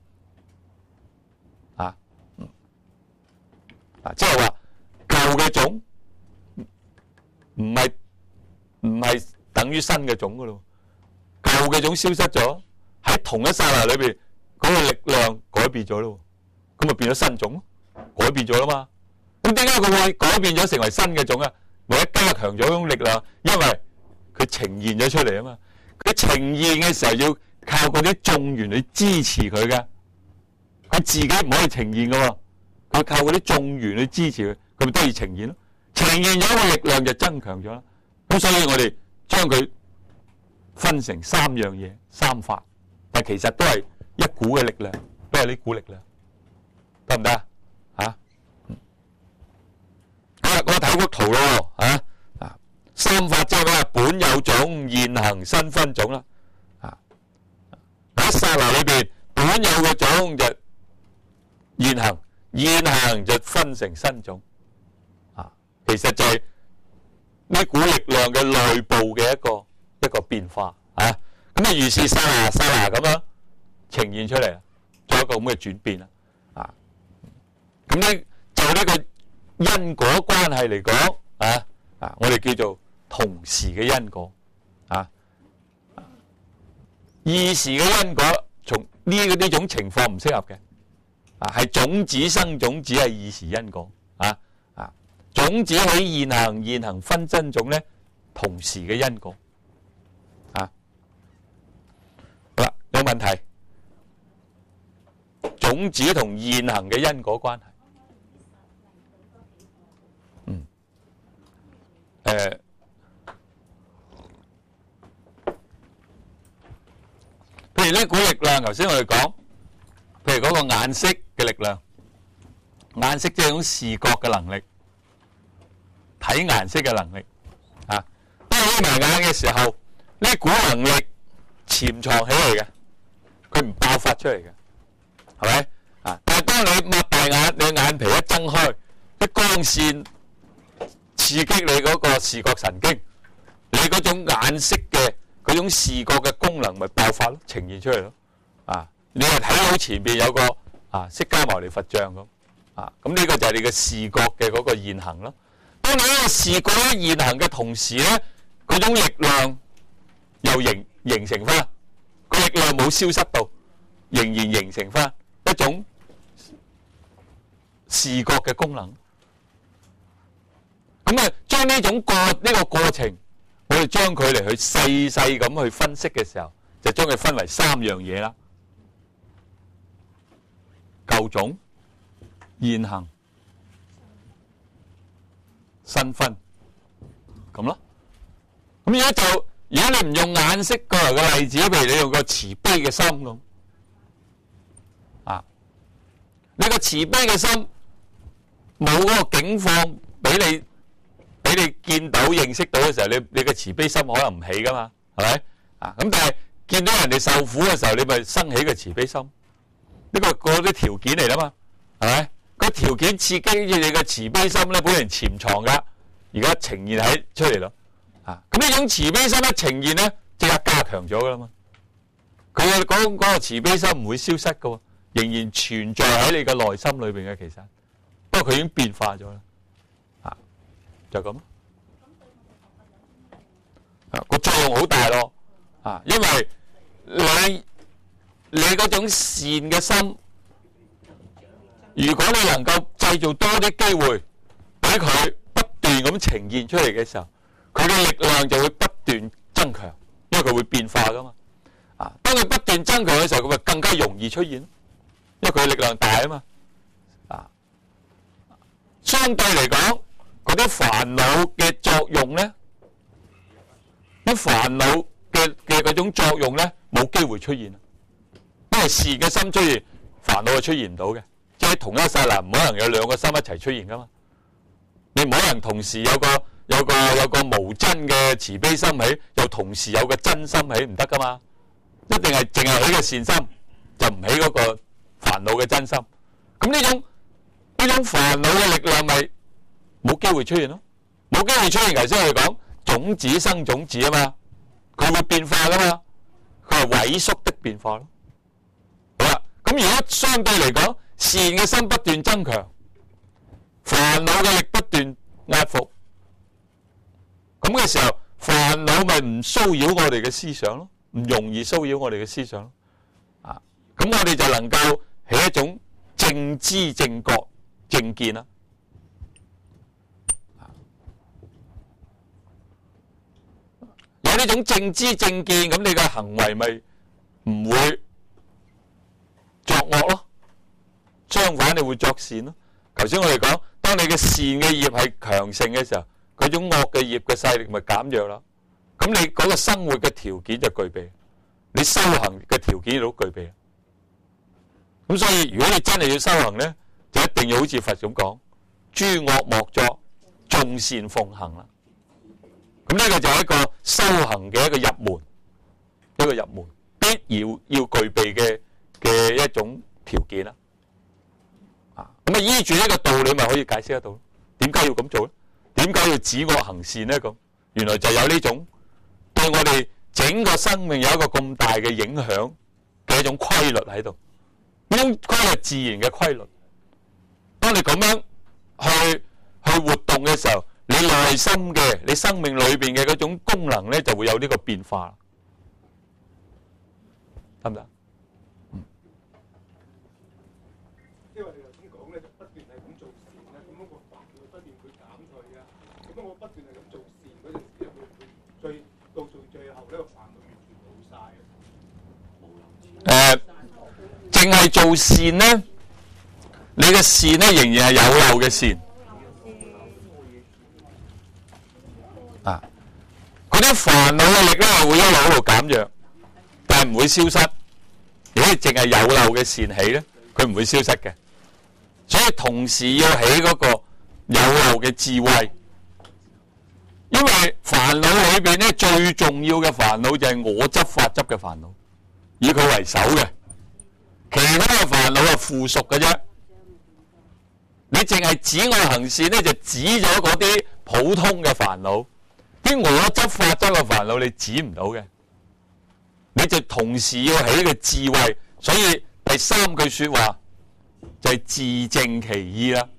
即係話舊嘅種唔係等於新嘅種噶咯，舊嘅種消失咗，喺同一剎那裏邊嗰個力量改變咗咯，咁咪變咗新種咯，改變咗啦嘛。咁點解佢會改變咗成為新嘅種啊？為咗加強咗嗰種力量，因為佢呈現咗出嚟啊嘛。佢呈現嘅時候要靠嗰啲眾緣去支持佢嘅，佢自己唔可以呈現噶喎，佢靠嗰啲眾緣去支持佢，佢咪得以呈現咯。 呈現咗個力量就增強咗啦。咁所以我哋將佢分成三樣嘢，三法，但其實都係一股嘅力量，都係呢股力量，得唔得啊？嚇！好啦，我睇幅圖咯，啊，三法即係咩？本有種、現行、新分種啦。啊，喺剎那裏邊，本有嘅種就現行，現行就分成新種。啊，其實就係呢股力量嘅內部嘅一個變化啊。咁啊，如是剎那咁樣呈現出嚟，做一個咁嘅轉變啦。啊，咁咧就呢個因果關係嚟講我哋叫做同時嘅因果啊。異時嘅因果，從呢種情況唔適合嘅啊，係種子生種子係異時因果啊。種子喺現行，現行分真種咧，同時嘅因果啊。好啦，有問題？種子同現行嘅因果關係，譬如呢股力量，頭先我哋講，譬如嗰個眼色嘅力量，眼色即係一種視覺嘅能力。睇顏色嘅能力啊，當你開埋眼嘅時候，呢股能力潛藏起嚟嘅，佢唔爆發出嚟嘅，係咪啊？但係當你擘大眼，你眼皮一睜開，啲光線刺激你嗰個視覺神經，你嗰種眼色嘅嗰種視覺嘅功能咪爆發咯，呈現出嚟咯。啊，你係睇到前邊有個釋迦牟尼佛像咁啊，咁呢個就係你嘅視覺嘅嗰個現行咯。當你呢個視覺現行嘅同時咧，嗰種力量又形成翻，個力量冇消失到，仍然形成翻一種視覺嘅功能。咁啊，將呢個過程，我哋將佢嚟去細細咁去分析嘅時候，就將佢分為三樣嘢啦：舊種、現行、新分咁咯。咁而家如果你唔用眼色過嚟嘅例子，譬如你用個慈悲嘅心咁啊，你個慈悲嘅心冇嗰個境況俾你見到認識到嘅時候，你嘅慈悲心可能唔起噶嘛，係咪啊？咁但係見到人哋受苦嘅時候，你咪生起個慈悲心，呢個嗰啲條件嚟啦嘛，係咪？個條件刺激住你嘅慈悲心咧，本來潛藏噶，而家呈現喺出嚟咯。啊，咁呢種慈悲心一呈現咧，即刻加強咗噶啦嘛。佢嘅嗰個慈悲心唔會消失噶，仍然存在喺你嘅內心裏邊嘅。其實，不過佢已經變化咗啦。啊，就咁。啊，個作用好大咯。啊，因為你嗰種善嘅心。如果你能夠製造多啲機會俾佢不斷咁呈現出嚟嘅時候，佢嘅力量就會不斷增強，因為佢會變化噶嘛。啊，當佢不斷增強嘅時候，佢咪更加容易出現，因為佢嘅力量大啊嘛。啊，相對嚟講，嗰啲煩惱嘅作用咧，啲煩惱嘅嗰種作用咧，冇機會出現，因為善嘅心出現，煩惱係出現唔到嘅。即係同一剎那唔可能有兩個心一齊出現噶嘛，你唔可能同時有個無真嘅慈悲心起，又同時有個真心起，唔得噶嘛，一定係淨係起個善心，就唔起嗰個煩惱嘅真心。咁呢種煩惱嘅力量咪冇機會出現咯，冇機會出現。頭先我哋講種子生種子啊嘛，佢會變化噶嘛，佢係萎縮的變化咯。好啦，咁如果相對嚟講，善嘅心不斷增強，煩惱嘅力不斷壓服，咁嘅時候，煩惱咪唔騷擾我哋嘅思想咯，唔容易騷擾我哋嘅思想咯。啊，咁我哋就能夠起一種正知正覺正見啦。有呢種正知正見，咁你嘅行為咪唔會作惡咯。相反，你會作善咯。頭先我哋講，當當你嘅善嘅業係強盛嘅時候，嗰種惡嘅業嘅勢力咪減弱啦。咁你嗰個生活嘅條件就具備，你修行嘅條件都具備。咁所以如果你真係要修行咧，就一定要好似佛咁講，諸惡莫作，眾善奉行啦。咁呢個就係一個修行嘅一個入門，必要具備嘅一種條件啦。咁依住呢個道理咪可以解釋得到，點解要咁做咧？點解要止惡行善咧？咁原來就有呢種對我哋整個生命有一個咁大嘅影響嘅一種規律喺度。呢種規律自然嘅規律，當你咁樣去活動嘅時候，你內心嘅你生命裏邊嘅嗰種功能咧就會有呢個變化，得唔得？ 因為你頭先講咧，就不斷係咁做善咧，咁樣個煩惱不斷會減退啊。咁樣我不斷係咁做善嗰陣時，會唔會到最後呢個煩惱完全冇晒啊？ 淨係做善咧，你嘅善咧仍然係有漏嘅善。嗰啲煩惱嘅力咧係會一路喺度減弱，但係唔會消失。如果你淨係有漏嘅善起咧，佢唔會消失嘅。所以同時要起嗰個有漏嘅智慧，因為煩惱裏邊咧最重要嘅煩惱就係我執法執嘅煩惱，以佢為首嘅，其他嘅煩惱係附屬嘅啫。你淨係止惡行善咧，就止咗嗰啲普通嘅煩惱，啲我執法執嘅煩惱你止唔到嘅，你就同時要起個智慧。所以第三句說話就係自淨其意啦。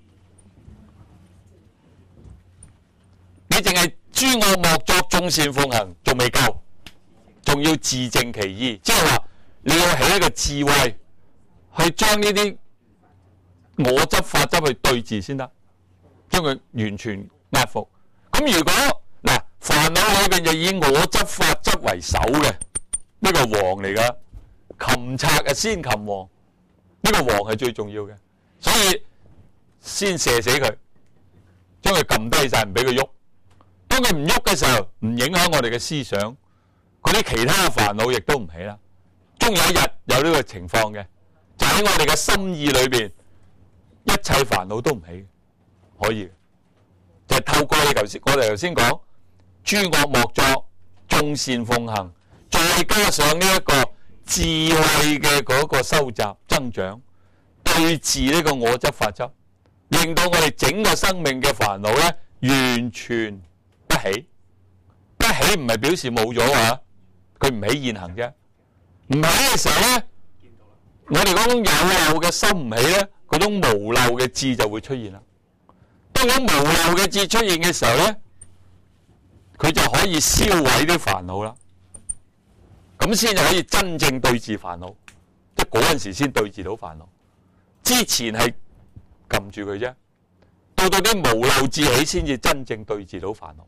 你淨係諸惡莫作，眾善奉行，仲未夠，仲要自淨其意，即係話你要起一個智慧，去將呢啲我執法執去對治先得，將佢完全壓服。咁如果嗱煩惱裏邊就以我執法執為首嘅，呢個王嚟噶，擒賊啊先擒王，呢個王係最重要嘅，所以先射死佢，將佢撳低晒，唔俾佢喐。當佢唔喐嘅時候，唔影響我哋嘅思想，嗰啲其他嘅煩惱亦都唔起啦。終有一日有呢個情況嘅，就喺我哋嘅心意裏邊，一切煩惱都唔起，可以就係透過我哋頭先講諸惡莫作，眾善奉行，再加上呢一個智慧嘅嗰個收集增長，對治呢個我執法執，令到我哋整個生命嘅煩惱咧完全不起。不起唔係表示冇咗啊，佢唔起現行啫。唔起嘅時候咧，我哋嗰種有漏嘅心唔起咧，嗰種無漏嘅智就會出現啦。當嗰種無漏嘅智出現嘅時候咧，佢就可以燒毀啲煩惱啦。咁先就可以真正對治煩惱，即係嗰陣時先對治到煩惱。之前係撳住佢啫，到啲無漏智起先至真正對治到煩惱。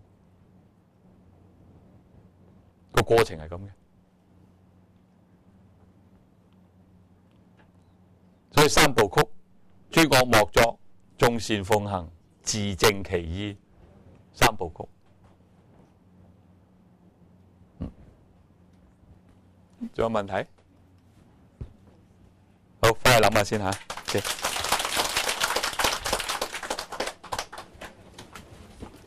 個過程係咁嘅。所以三部曲：諸惡莫作，眾善奉行，自淨其意。三部曲。仲有問題？好，翻去諗下先吓。